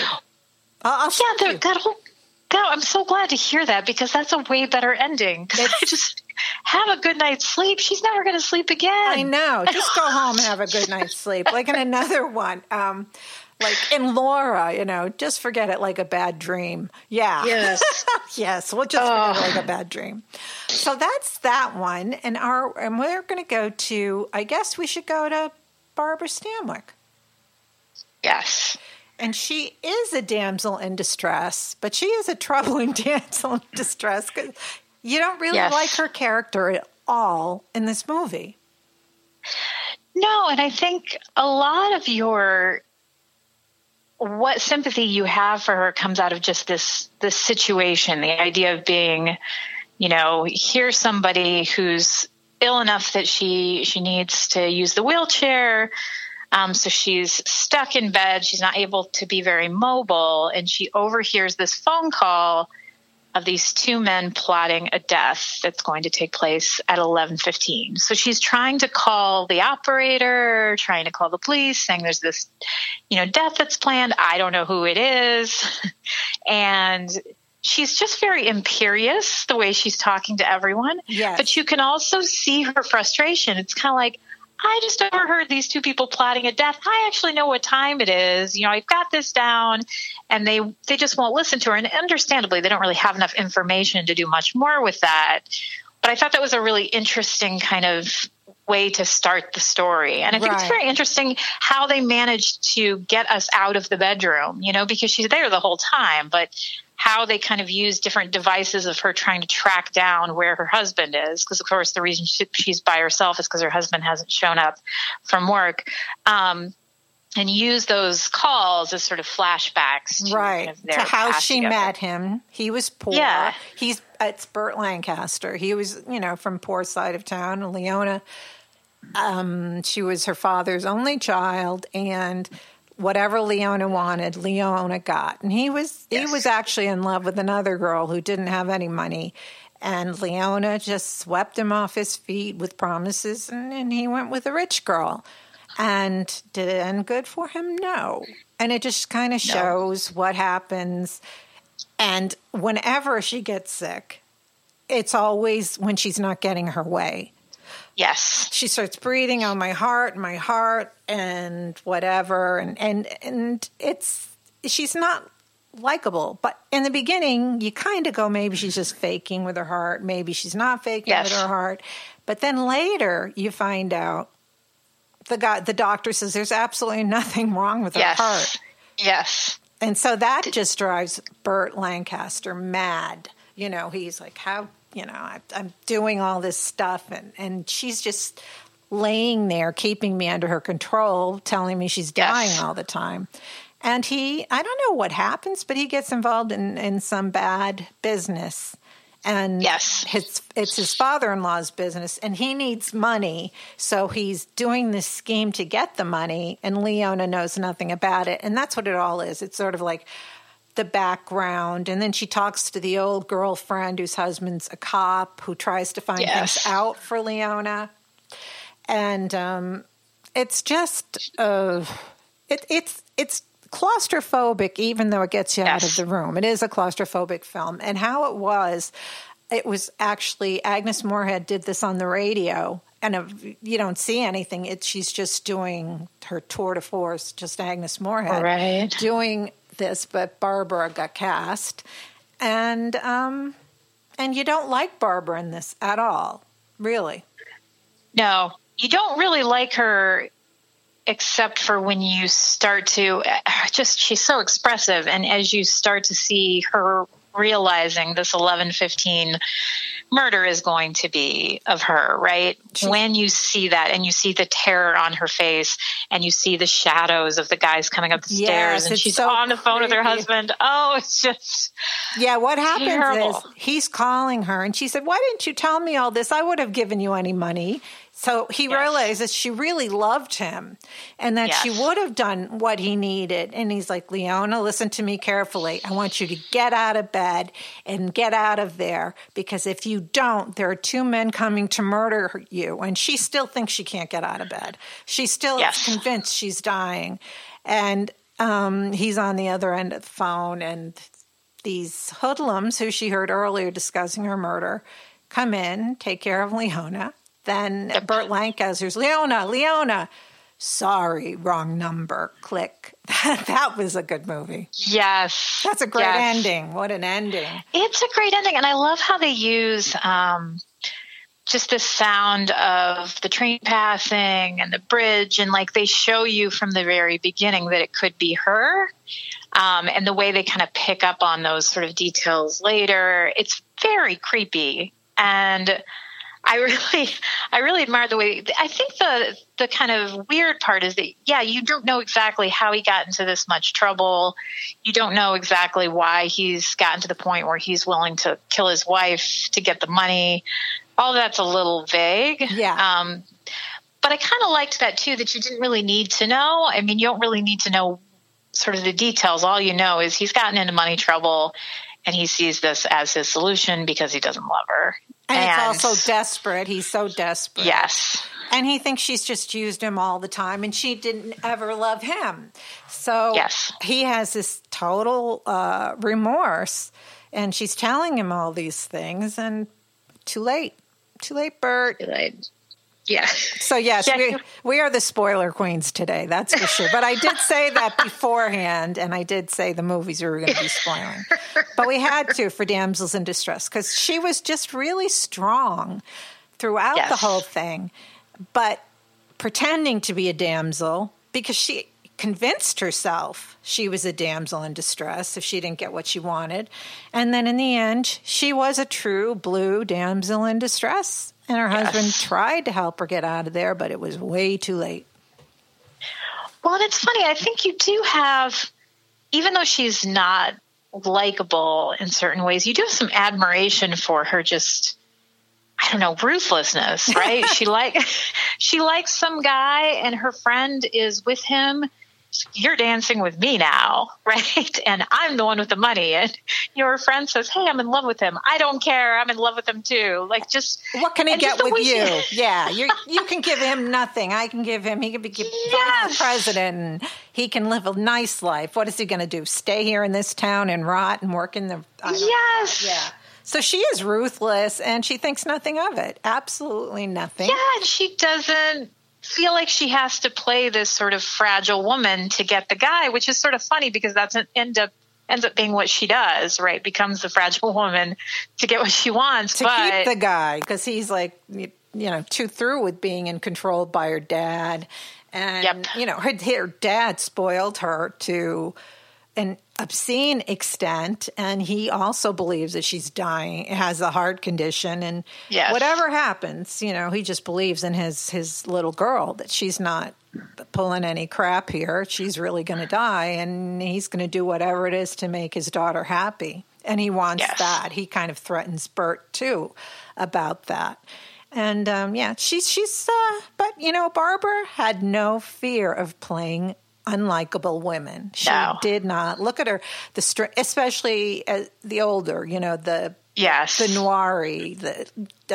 I'm so glad to hear that because that's a way better ending. Just have a good night's sleep. She's never going to sleep again. I know. Just go home and have a good night's sleep. Like in another one, like in Laura, just forget it like a bad dream. Yeah. Yes. Yes. We'll just forget it like a bad dream. So that's that one. And we're going to go to, I guess we should go to Barbara Stanwyck. Yes. And she is a damsel in distress, but she is a troubling damsel in distress because you don't really like her character at all in this movie. No, and I think a lot of what sympathy you have for her comes out of just this situation, the idea of being, here's somebody who's ill enough that she needs to use the wheelchair. So she's stuck in bed. She's not able to be very mobile. And she overhears this phone call of these two men plotting a death that's going to take place at 11:15. So she's trying to call the operator, trying to call the police, saying there's this, death that's planned. I don't know who it is. And she's just very imperious the way she's talking to everyone. Yes. But you can also see her frustration. It's kind of like, I just overheard these two people plotting a death. I actually know what time it is. I've got this down. And they just won't listen to her. And understandably, they don't really have enough information to do much more with that. But I thought that was a really interesting kind of way to start the story. And I think it's very interesting how they managed to get us out of the bedroom, because she's there the whole time. But how they kind of use different devices of her trying to track down where her husband is. Because, of course, the reason she's by herself is because her husband hasn't shown up from work. and use those calls as sort of flashbacks to, right, kind of their to how past she together. met him. He was poor. Yeah. It's Burt Lancaster. He was, from poor side of town. And Leona, she was her father's only child, and whatever Leona wanted, Leona got. And he was actually in love with another girl who didn't have any money. And Leona just swept him off his feet with promises, and he went with a rich girl. And did it end good for him? No. And it just kind of shows what happens. And whenever she gets sick, it's always when she's not getting her way. Yes. She starts breathing, oh, my heart, and whatever. And she's not likable. But in the beginning, you kind of go, maybe she's just faking with her heart. Maybe she's not faking with her heart. But then later you find out the doctor says there's absolutely nothing wrong with her heart. Yes. And so that just drives Burt Lancaster mad. He's like, how, I'm doing all this stuff. And she's just laying there, keeping me under her control, telling me she's dying all the time. And I don't know what happens, but he gets involved in some bad business. And it's his father-in-law's business, and he needs money. So he's doing this scheme to get the money, and Leona knows nothing about it. And that's what it all is. It's sort of like the background. And then she talks to the old girlfriend whose husband's a cop who tries to find things out for Leona. And it's just it's claustrophobic, even though it gets you out of the room. It is a claustrophobic film. And how it was actually Agnes Moorehead did this on the radio. And you don't see anything. She's just doing her tour de force, just Agnes Moorehead doing this. But Barbara got cast. And you don't like Barbara in this at all, really. No, you don't really like her, except for when you start to she's so expressive. And as you start to see her realizing this 11:15 murder is going to be of her, right? When you see that and you see the terror on her face and you see the shadows of the guys coming up the stairs and she's so on the phone with her husband. Oh, it's just what happens terrible. Is he's calling her and she said, why didn't you tell me all this? I would have given you any money. So he realizes she really loved him and that she would have done what he needed. And he's like, Leona, listen to me carefully. I want you to get out of bed and get out of there, because if you don't, there are two men coming to murder you. And she still thinks she can't get out of bed. She still is convinced she's dying. And he's on the other end of the phone, and these hoodlums who she heard earlier discussing her murder come in, take care of Leona. Then Burt Lancaster's, Leona, sorry, wrong number, click. That was a good movie. Yes. That's a great ending. What an ending. It's a great ending. And I love how they use just the sound of the train passing and the bridge. And like they show you from the very beginning that it could be her. And the way they kind of pick up on those sort of details later, it's very creepy. And I really admire the way. I think the kind of weird part is that, you don't know exactly how he got into this much trouble. You don't know exactly why he's gotten to the point where he's willing to kill his wife to get the money. All that's a little vague. Yeah. But I kind of liked that too, that you didn't really need to know. I mean, you don't really need to know sort of the details. All you know is he's gotten into money trouble and he sees this as his solution because he doesn't love her. And it's also desperate. He's so desperate. Yes. And he thinks she's just used him all the time, and she didn't ever love him. So he has this total remorse, and she's telling him all these things, and too late. Too late, Burt. Too late. Yeah. So, yes, we are the spoiler queens today, that's for sure. But I did say that beforehand, and I did say the movies we were going to be spoiling. But we had to for Damsels in Distress, because she was just really strong throughout the whole thing, but pretending to be a damsel because she convinced herself she was a damsel in distress if she didn't get what she wanted. And then in the end, she was a true blue damsel in distress. And her husband tried to help her get out of there, but it was way too late. Well, and it's funny. I think you do have, even though she's not likable in certain ways, you do have some admiration for her. Just, I don't know, ruthlessness, right? she likes some guy, and her friend is with him. You're dancing with me now, right? And I'm the one with the money. And your friend says, "Hey, I'm in love with him." I don't care. I'm in love with him too. Like, just what can he get with you? Yeah, you can give him nothing. I can give him. He can be vice president, and he can live a nice life. What is he going to do? Stay here in this town and rot and work in the? Yes. Yeah. So she is ruthless, and she thinks nothing of it. Absolutely nothing. Yeah, and she doesn't feel like she has to play this sort of fragile woman to get the guy, which is sort of funny because that's ends up being what she does, right? Becomes the fragile woman to get what she wants. To keep the guy, because he's like, too through with being in control by her dad. And, her dad spoiled her to an obscene extent, and he also believes that she's dying, has a heart condition, and whatever happens, he just believes in his little girl, that she's not pulling any crap here. She's really going to die, and he's going to do whatever it is to make his daughter happy, and he wants that. He kind of threatens Bert too about that. And she's but Barbara had no fear of playing unlikable women. She did not. Look at her, especially the older, the noiry,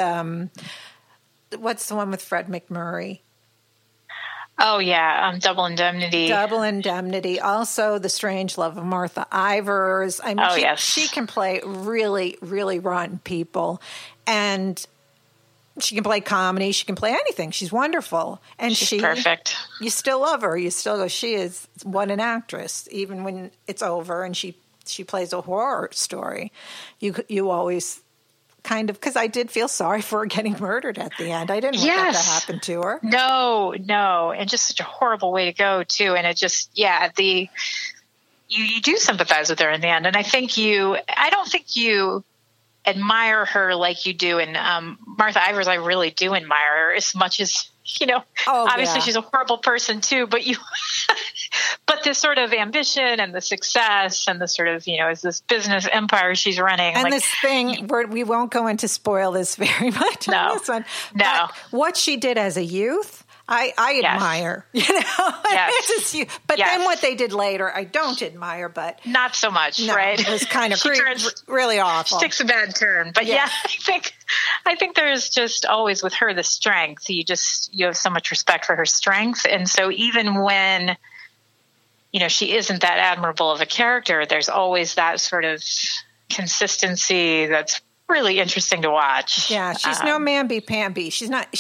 what's the one with Fred McMurray? Oh, yeah, Double Indemnity. Double Indemnity. Also, The Strange Love of Martha Ivers. I mean, she can play really, really rotten people, and she can play comedy. She can play anything. She's wonderful. And she's perfect. You still love her. You still go, she is what an actress. Even when it's over and she plays a horror story, you always kind of, because I did feel sorry for her getting murdered at the end. I didn't want that to happen to her. No. And just such a horrible way to go, too. And it just, you do sympathize with her in the end. And I don't think you admire her like you do. And Martha Ivers, I really do admire her as much as, obviously she's a horrible person too, but but this sort of ambition and the success and the sort of, is this business empire she's running. And this thing, we won't go into spoil this very much on this one. No. But what she did as a youth, I admire, but then what they did later, I don't admire, but not so much, right? It was kind of really awful. She takes a bad turn, but I think there's just always with her the strength. You have so much respect for her strength, and so even when she isn't that admirable of a character, there's always that sort of consistency that's really interesting to watch. Yeah, she's no mamby-pamby.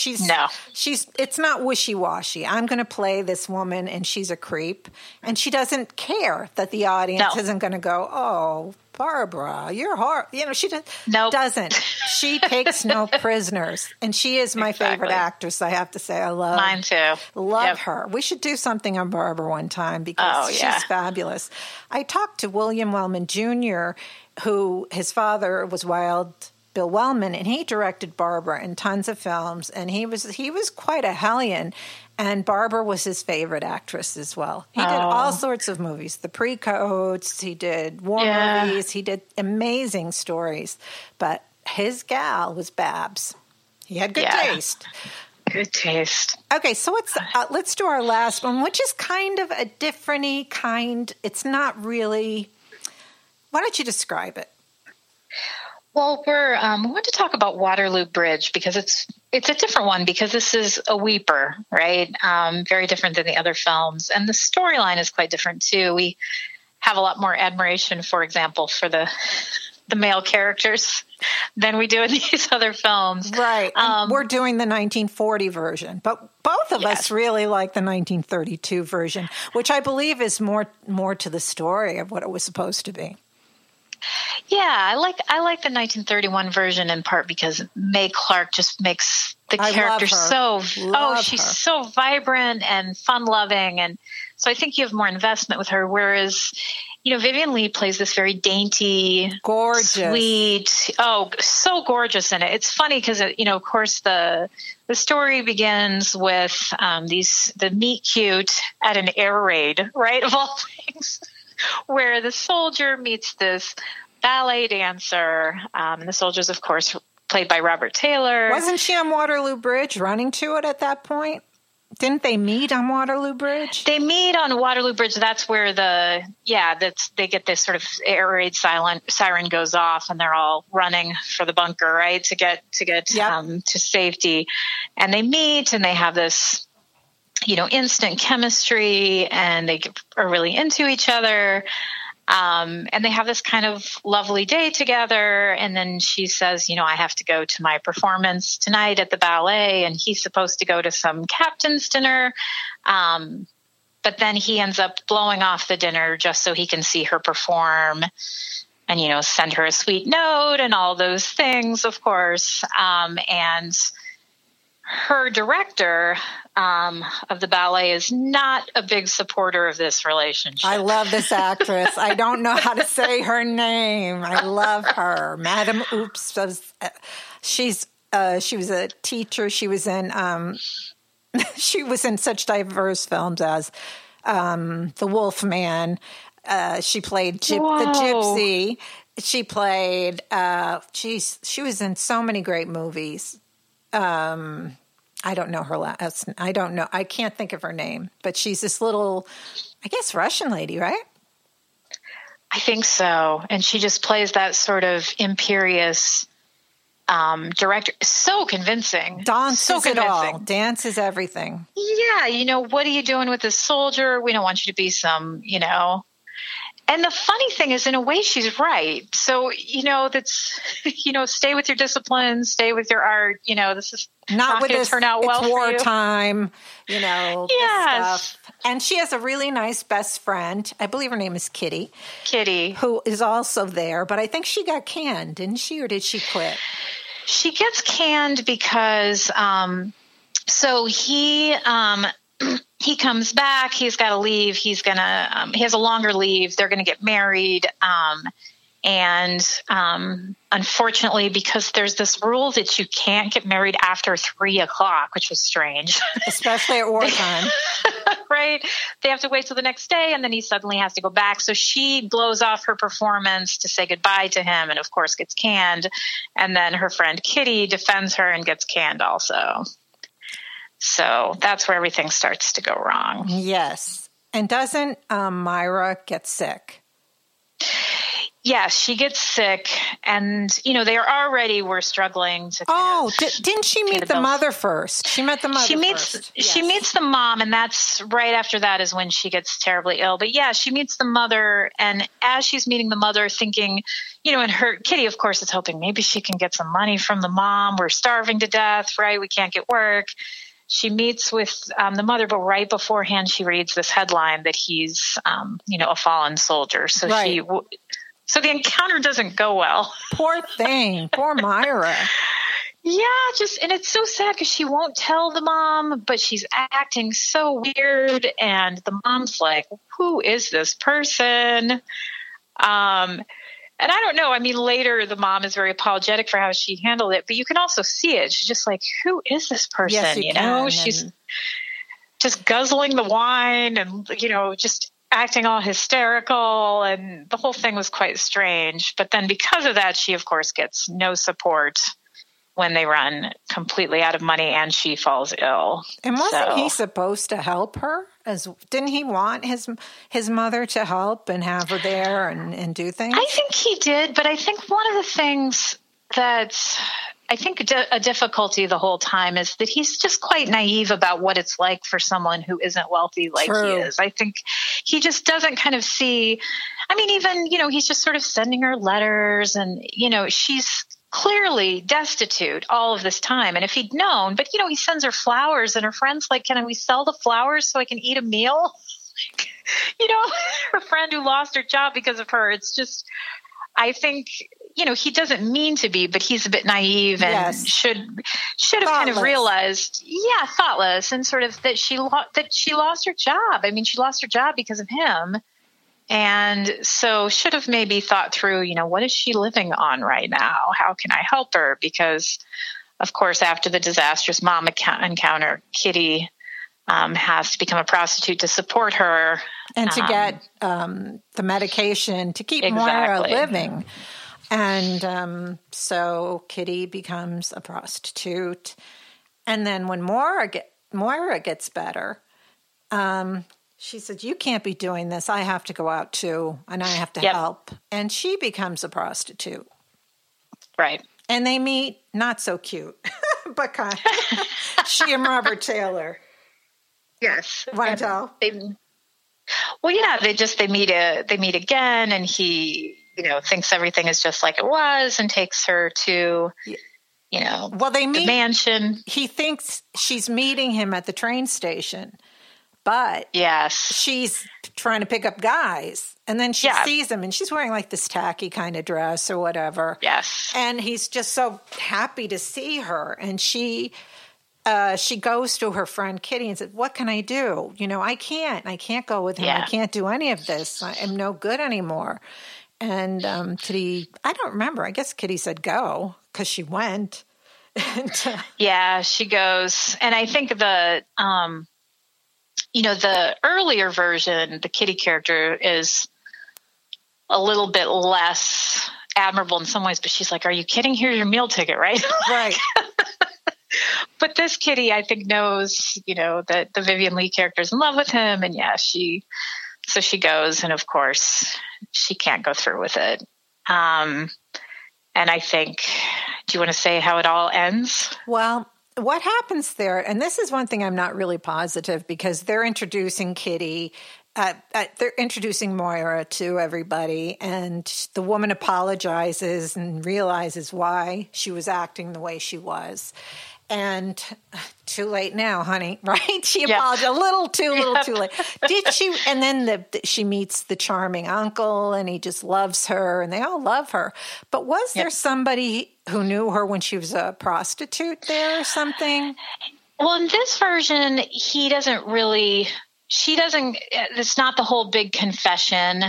It's not wishy-washy. I'm going to play this woman and she's a creep, and she doesn't care that the audience isn't going to go, "Oh, Barbara, you're hard." She doesn't. She takes no prisoners, and she is my favorite actress, I have to say. I love mine too. Love her. We should do something on Barbara one time because she's fabulous. I talked to William Wellman Jr., who his father was Wild Bill Wellman, and he directed Barbara in tons of films, and he was quite a hellion, and Barbara was his favorite actress as well. He did all sorts of movies, the Pre-Codes, he did war movies, he did amazing stories, but his gal was Babs. He had good taste. Good taste. Okay, so let's do our last one, which is kind of a different-y kind. It's not really... Why don't you describe it? Well, we want to talk about Waterloo Bridge because it's a different one because this is a weeper, right? Very different than the other films. And the storyline is quite different, too. We have a lot more admiration, for example, for the male characters than we do in these other films. Right. We're doing the 1940 version, but both of us really like the 1932 version, which I believe is more to the story of what it was supposed to be. Yeah, I like the 1931 version in part because Mae Clarke just makes the character she's so vibrant and fun-loving, and so I think you have more investment with her. Whereas Vivien Leigh plays this very dainty, gorgeous, sweet, so gorgeous in it. It's funny because, of course, the story begins with the meet cute at an air raid, right, of all things, where the soldier meets this ballet dancer. And the soldier's, of course, played by Robert Taylor. Wasn't she on Waterloo Bridge running to it at that point? Didn't they meet on Waterloo Bridge? They meet on Waterloo Bridge. That's where they get this sort of air raid siren goes off, and they're all running for the bunker, right, to get to safety. And they meet, and they have this, instant chemistry, and they are really into each other. And they have this kind of lovely day together. And then she says, I have to go to my performance tonight at the ballet. And he's supposed to go to some captain's dinner. But then he ends up blowing off the dinner just so he can see her perform and, send her a sweet note and all those things, of course. And her director of the ballet is not a big supporter of this relationship. I love this actress. I don't know how to say her name. I love her. Madame Oops. She was a teacher. She was in such diverse films as The Wolf Man. She played the Gypsy. She played, she was in so many great movies. I don't know her last. I don't know. I can't think of her name, but she's this little, I guess, Russian lady, right? I think so. And she just plays that sort of imperious director. So convincing. Dances it all. Dance is everything. Yeah. What are you doing with this soldier? We don't want you to be some, And the funny thing is, in a way, she's right. So, that's, stay with your discipline, stay with your art. This is not going to turn out well for you. It's wartime, yes. Stuff. And she has a really nice best friend. I believe her name is Kitty. Who is also there. But I think she got canned, didn't she? Or did she quit? She gets canned because, so he comes back. He's got to leave. He's going to, he has a longer leave. They're going to get married. Unfortunately, because there's this rule that you can't get married after 3:00, which was strange. Especially at wartime. Right. They have to wait till the next day, and then he suddenly has to go back. So she blows off her performance to say goodbye to him, and of course gets canned. And then her friend Kitty defends her and gets canned also. So that's where everything starts to go wrong. Yes. And doesn't Myra get sick? Yes, she gets sick, and they were struggling to. Didn't she meet the mother first? She met the mother. She meets the mom, and that's right after that is when she gets terribly ill. But yeah, she meets the mother, and as she's meeting the mother, thinking, and her Kitty, of course, is hoping maybe she can get some money from the mom. We're starving to death, right? We can't get work. She meets with the mother, but right beforehand, she reads this headline that he's, a fallen soldier. So right. So the encounter doesn't go well. Poor thing. Poor Myra. Yeah, and it's so sad because she won't tell the mom, but she's acting so weird. And the mom's like, who is this person? And I don't know. I mean, later the mom is very apologetic for how she handled it, but you can also see it. She's just like, who is this person? Yes, she's just guzzling the wine and, just acting all hysterical, and the whole thing was quite strange. But then because of that, she, of course, gets no support when they run completely out of money and she falls ill. And wasn't he supposed to help her? Didn't he want his mother to help and have her there and do things? I think he did, but I think one of the things that's a difficulty the whole time is that he's just quite naive about what it's like for someone who isn't wealthy like True. He is. I think he just doesn't kind of see, I mean, even, he's just sort of sending her letters and, she's clearly destitute all of this time. And if he'd known, but, he sends her flowers and her friend's like, can we sell the flowers so I can eat a meal? Her friend who lost her job because of her. It's just, I think, he doesn't mean to be, but he's a bit naive and yes. should have kind of realized, thoughtless, and sort of that she lost her job. I mean, she lost her job because of him. And so should have maybe thought through, what is she living on right now? How can I help her? Because, of course, after the disastrous mom encounter, Kitty has to become a prostitute to support her. And to get the medication to keep Moira living. And so Kitty becomes a prostitute. And then when Moira gets better, she said, you can't be doing this. I have to go out too, and I have to help. And she becomes a prostitute. Right. And they meet, not so cute, but kind of. She and Robert Taylor. Yes. Want to tell? They meet again, and he, thinks everything is just like it was and takes her to, they meet, the mansion. He thinks she's meeting him at the train station. But she's trying to pick up guys. And then she sees him, and she's wearing like this tacky kind of dress or whatever. Yes. And he's just so happy to see her. And she goes to her friend Kitty and said, what can I do? I can't go with him. I can't do any of this. I am no good anymore. And Kitty, I don't remember. I guess Kitty said go because she went. And, she goes. And I think the earlier version, the Kitty character is a little bit less admirable in some ways, but she's like, are you kidding? Here's your meal ticket, right? Right. But this Kitty, I think, knows, that the Vivien Leigh character is in love with him. And she goes, and of course she can't go through with it. And I think, do you want to say how it all ends? Well, what happens there, and this is one thing I'm not really positive because they're introducing Kitty, they're introducing Moira to everybody, and the woman apologizes and realizes why she was acting the way she was. And too late now, honey, right? She apologized a little too late. Did she? And then she meets the charming uncle, and he just loves her, and they all love her. But was there somebody who knew her when she was a prostitute there or something? Well, in this version, she doesn't, it's not the whole big confession.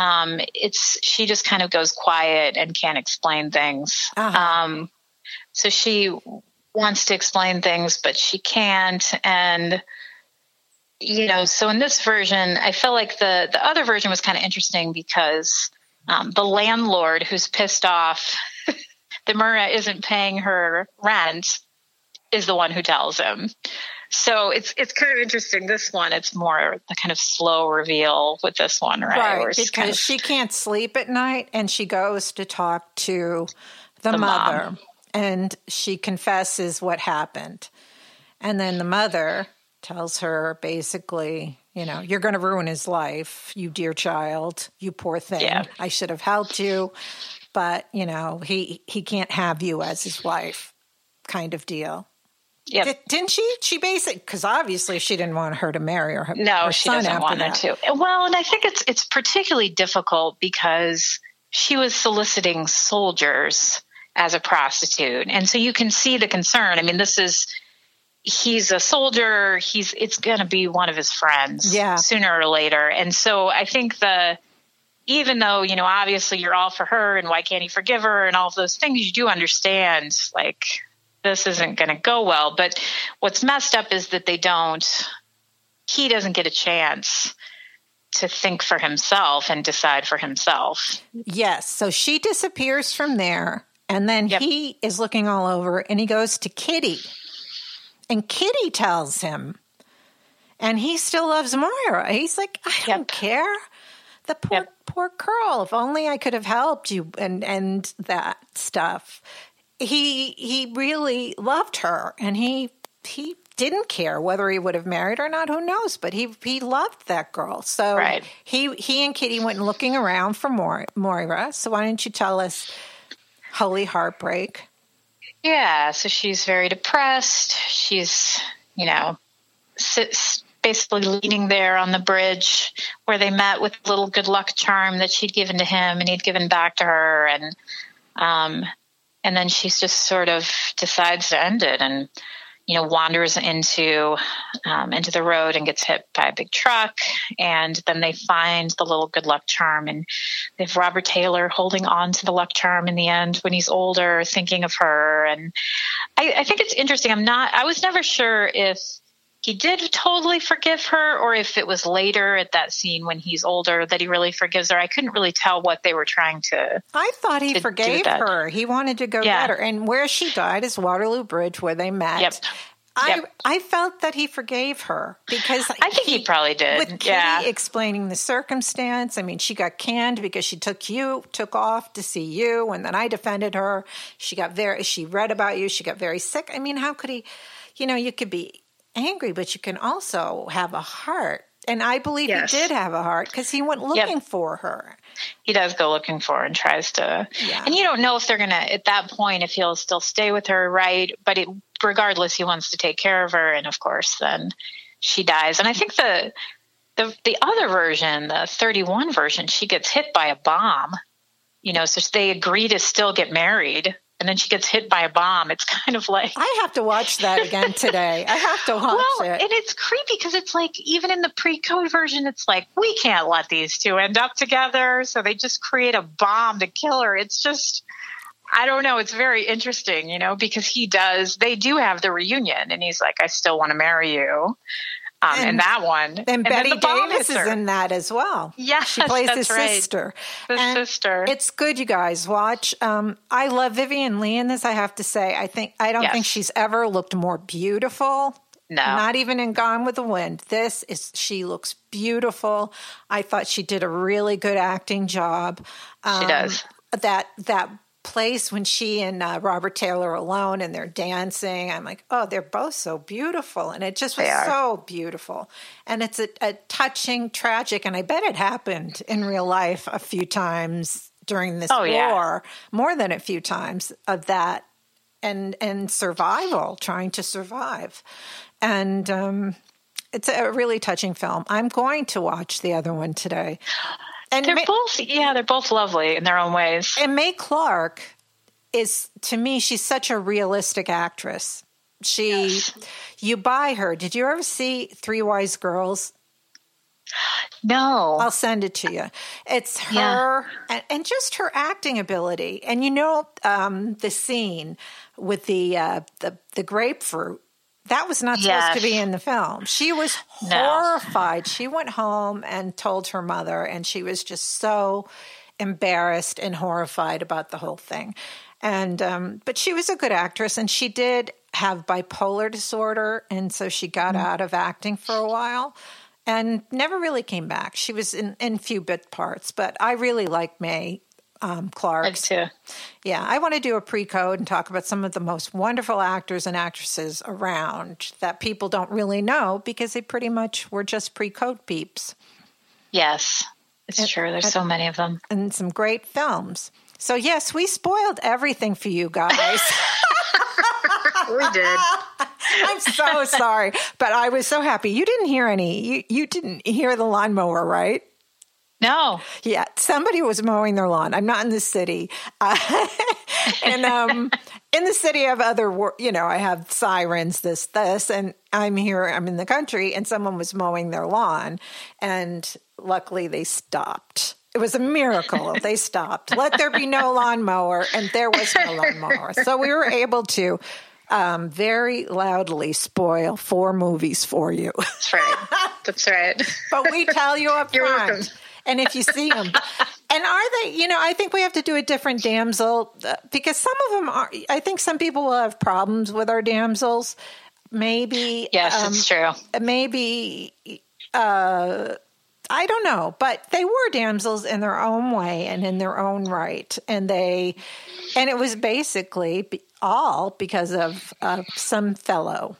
She just kind of goes quiet and can't explain things. Uh-huh. So she wants to explain things, but she can't. And, so in this version, I feel like the other version was kind of interesting because the landlord who's pissed off that Moira isn't paying her rent is the one who tells him. So it's kind of interesting. This one, it's more the kind of slow reveal with this one, right? Right, because she can't sleep at night, and she goes to talk to the mother. Mom. And she confesses what happened. And then the mother tells her basically, you're going to ruin his life, you dear child, you poor thing. Yeah. I should have helped you, but, he can't have you as his wife kind of deal. Yeah. Didn't she? She basically, because obviously she didn't want her to marry her. No, she doesn't want her to. Well, and I think it's particularly difficult because she was soliciting soldiers as a prostitute. And so you can see the concern. I mean, he's a soldier. It's going to be one of his friends sooner or later. And so I think even though, obviously you're all for her and why can't he forgive her and all of those things, you do understand like this isn't going to go well. But what's messed up is that he doesn't get a chance to think for himself and decide for himself. Yes. So she disappears from there. And then he is looking all over, and he goes to Kitty. And Kitty tells him, and he still loves Moira. He's like, I don't care. The poor girl. If only I could have helped you and that stuff. He really loved her, and he didn't care whether he would have married her or not. Who knows? But he loved that girl. So he and Kitty went looking around for Moira. So why don't you tell us Holy Heartbreak? Yeah, so she's very depressed. She's, basically leaning there on the bridge where they met with a little good luck charm that she'd given to him and he'd given back to her. And then she's just sort of decides to end it. And, wanders into the road and gets hit by a big truck. And then they find the little good luck charm, and they have Robert Taylor holding on to the luck charm in the end when he's older, thinking of her. And I think it's interesting. I was never sure if he did totally forgive her, or if it was later at that scene when he's older that he really forgives her. I couldn't really tell what they were trying to. I thought he forgave her. He wanted to go get her. And where she died is Waterloo Bridge, where they met. Yep. I felt that he forgave her because I think he probably did. With Kitty explaining the circumstance. I mean, she got canned because she took off to see you, and then I defended her. She read about you. She got very sick. I mean, how could he? You could be angry, but you can also have a heart. And I believe he did have a heart because he went looking for her. He does go looking for her and tries to. Yeah. And you don't know if they're going to, at that point, if he'll still stay with her, right? But regardless, he wants to take care of her. And of course, then she dies. And I think the other version, the 31 version, she gets hit by a bomb, so they agree to still get married. And then she gets hit by a bomb. It's kind of like... I have to watch that again today. I have to watch it. And it's creepy because it's like, even in the pre-code version, it's like, we can't let these two end up together. So they just create a bomb to kill her. It's just, I don't know. It's very interesting, because they do have the reunion. And he's like, I still want to marry you. And that one. And Betty Davis is in that as well. Yeah, she plays his sister. Sister. It's good, you guys. Watch. I love Vivien Leigh in this, I have to say. I don't think she's ever looked more beautiful. No. Not even in Gone with the Wind. She looks beautiful. I thought she did a really good acting job. She does. That place when she and Robert Taylor are alone and they're dancing, I'm like, oh, they're both so beautiful. And it just was so beautiful. And it's a touching, tragic, and I bet it happened in real life a few times during this war, more than a few times of that, and survival, trying to survive. And it's a really touching film. I'm going to watch the other one today. And they're both lovely in their own ways. And Mae Clarke is, to me, she's such a realistic actress. You buy her. Did you ever see Three Wise Girls? No. I'll send it to you. It's her and just her acting ability. And the scene with the grapefruit. That was not supposed to be in the film. She was horrified. She went home and told her mother, and she was just so embarrassed and horrified about the whole thing. And but she was a good actress, and she did have bipolar disorder, and so she got out of acting for a while and never really came back. She was in few bit parts, but I really like Mae Clarke. Too. Yeah, I want to do a pre-code and talk about some of the most wonderful actors and actresses around that people don't really know because they pretty much were just pre-code peeps. Yes, it's true. There's so many of them. And some great films. So yes, we spoiled everything for you guys. We did. I'm so sorry, but I was so happy. You didn't hear any. You didn't hear the lawnmower, right? No. Yeah, somebody was mowing their lawn. I'm not in the city. And in the city I have I have sirens, this, and I'm in the country, and someone was mowing their lawn, and luckily they stopped. It was a miracle. They stopped. Let there be no lawnmower, and there was no lawnmower. So we were able to very loudly spoil 4 movies for you. That's right. That's right. But we tell you up You're front. welcome. And if you see them, and are they, I think we have to do a different damsel because some of them are, I think some people will have problems with our damsels. Maybe. Yes, it's true. Maybe, I don't know, but they were damsels in their own way and in their own right. And it was basically all because of some fellow.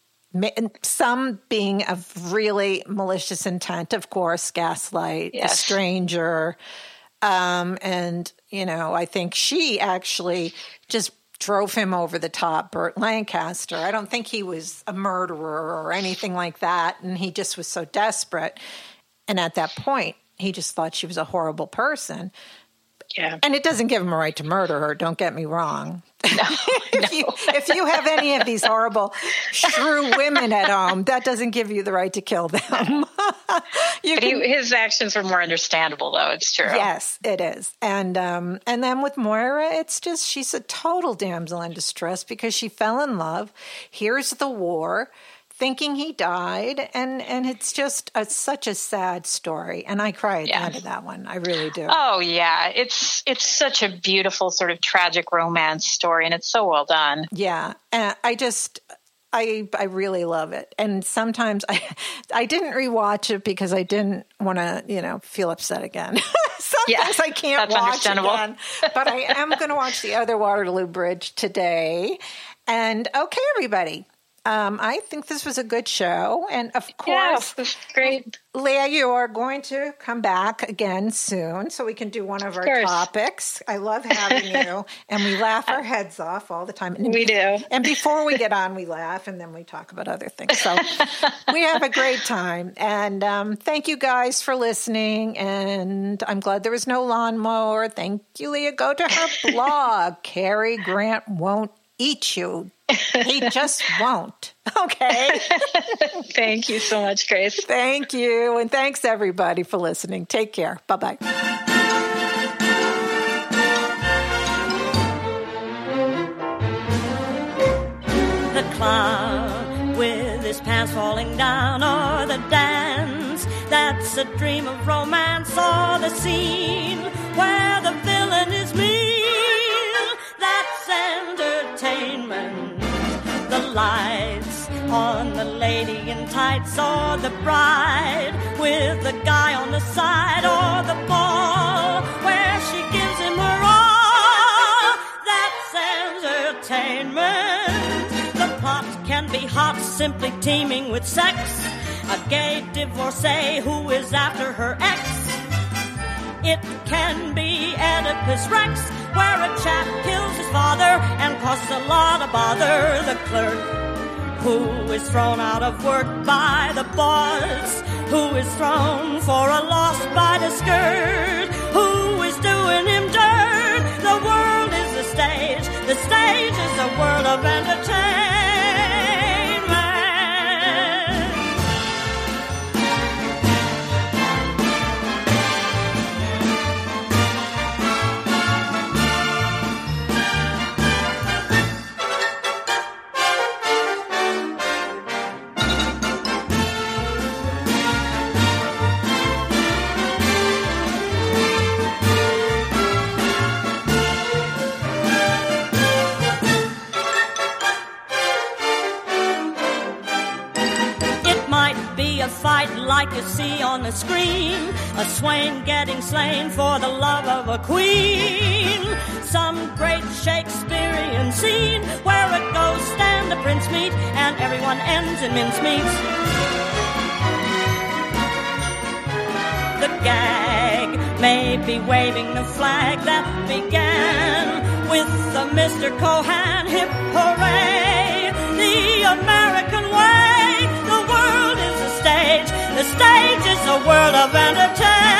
Some being of really malicious intent, of course, Gaslight, The Stranger. And, I think she actually just drove him over the top, Burt Lancaster. I don't think he was a murderer or anything like that. And he just was so desperate. And at that point, he just thought she was a horrible person. Yeah. And it doesn't give him a right to murder her, don't get me wrong. No, if you have any of these horrible shrew women at home, that doesn't give you the right to kill them. His actions were more understandable, though. It's true. Yes, it is. And then with Moira, it's just she's a total damsel in distress because she fell in love. Here's the war, thinking he died, and it's just such a sad story. And I cry at the end of that one. I really do. Oh yeah, it's such a beautiful sort of tragic romance story, and it's so well done. Yeah, I really love it. And sometimes I didn't rewatch it because I didn't want to feel upset again. Sometimes I can't watch again. But I am going to watch the other Waterloo Bridge today. And okay, everybody. I think this was a good show. And of course, this is great. Leah, you are going to come back again soon so we can do one of our topics. I love having you. And we laugh our heads off all the time. We do. And before we get on, we laugh and then we talk about other things. So we have a great time. And thank you guys for listening. And I'm glad there was no lawnmower. Thank you, Leah. Go to her blog. Cary Grant won't eat you. He just won't. Okay. Thank you so much, Grace. Thank you. And thanks, everybody, for listening. Take care. Bye-bye. The clown with his pants falling down, or the dance that's a dream of romance, or the scene where the villain is mean, that's entertainment. The lights on the lady in tights, or the bride with the guy on the side, or the ball where she gives him her all, that's entertainment. The plot can be hot, simply teeming with sex, a gay divorcee who is after her ex. It can be Oedipus Rex, where a chap kills his father and causes a lot of bother. The clerk who is thrown out of work by the boss, who is thrown for a loss by the skirt, who is doing him dirt. The world is the stage is a world of entertainment. Fight like you see on the screen, a swain getting slain for the love of a queen. Some great Shakespearean scene where a ghost and a prince meet and everyone ends in mincemeat. The gag may be waving the flag that began with the Mr. Cohan, hip hooray, the American way. The world is a stage, the stage is a world of entertainment.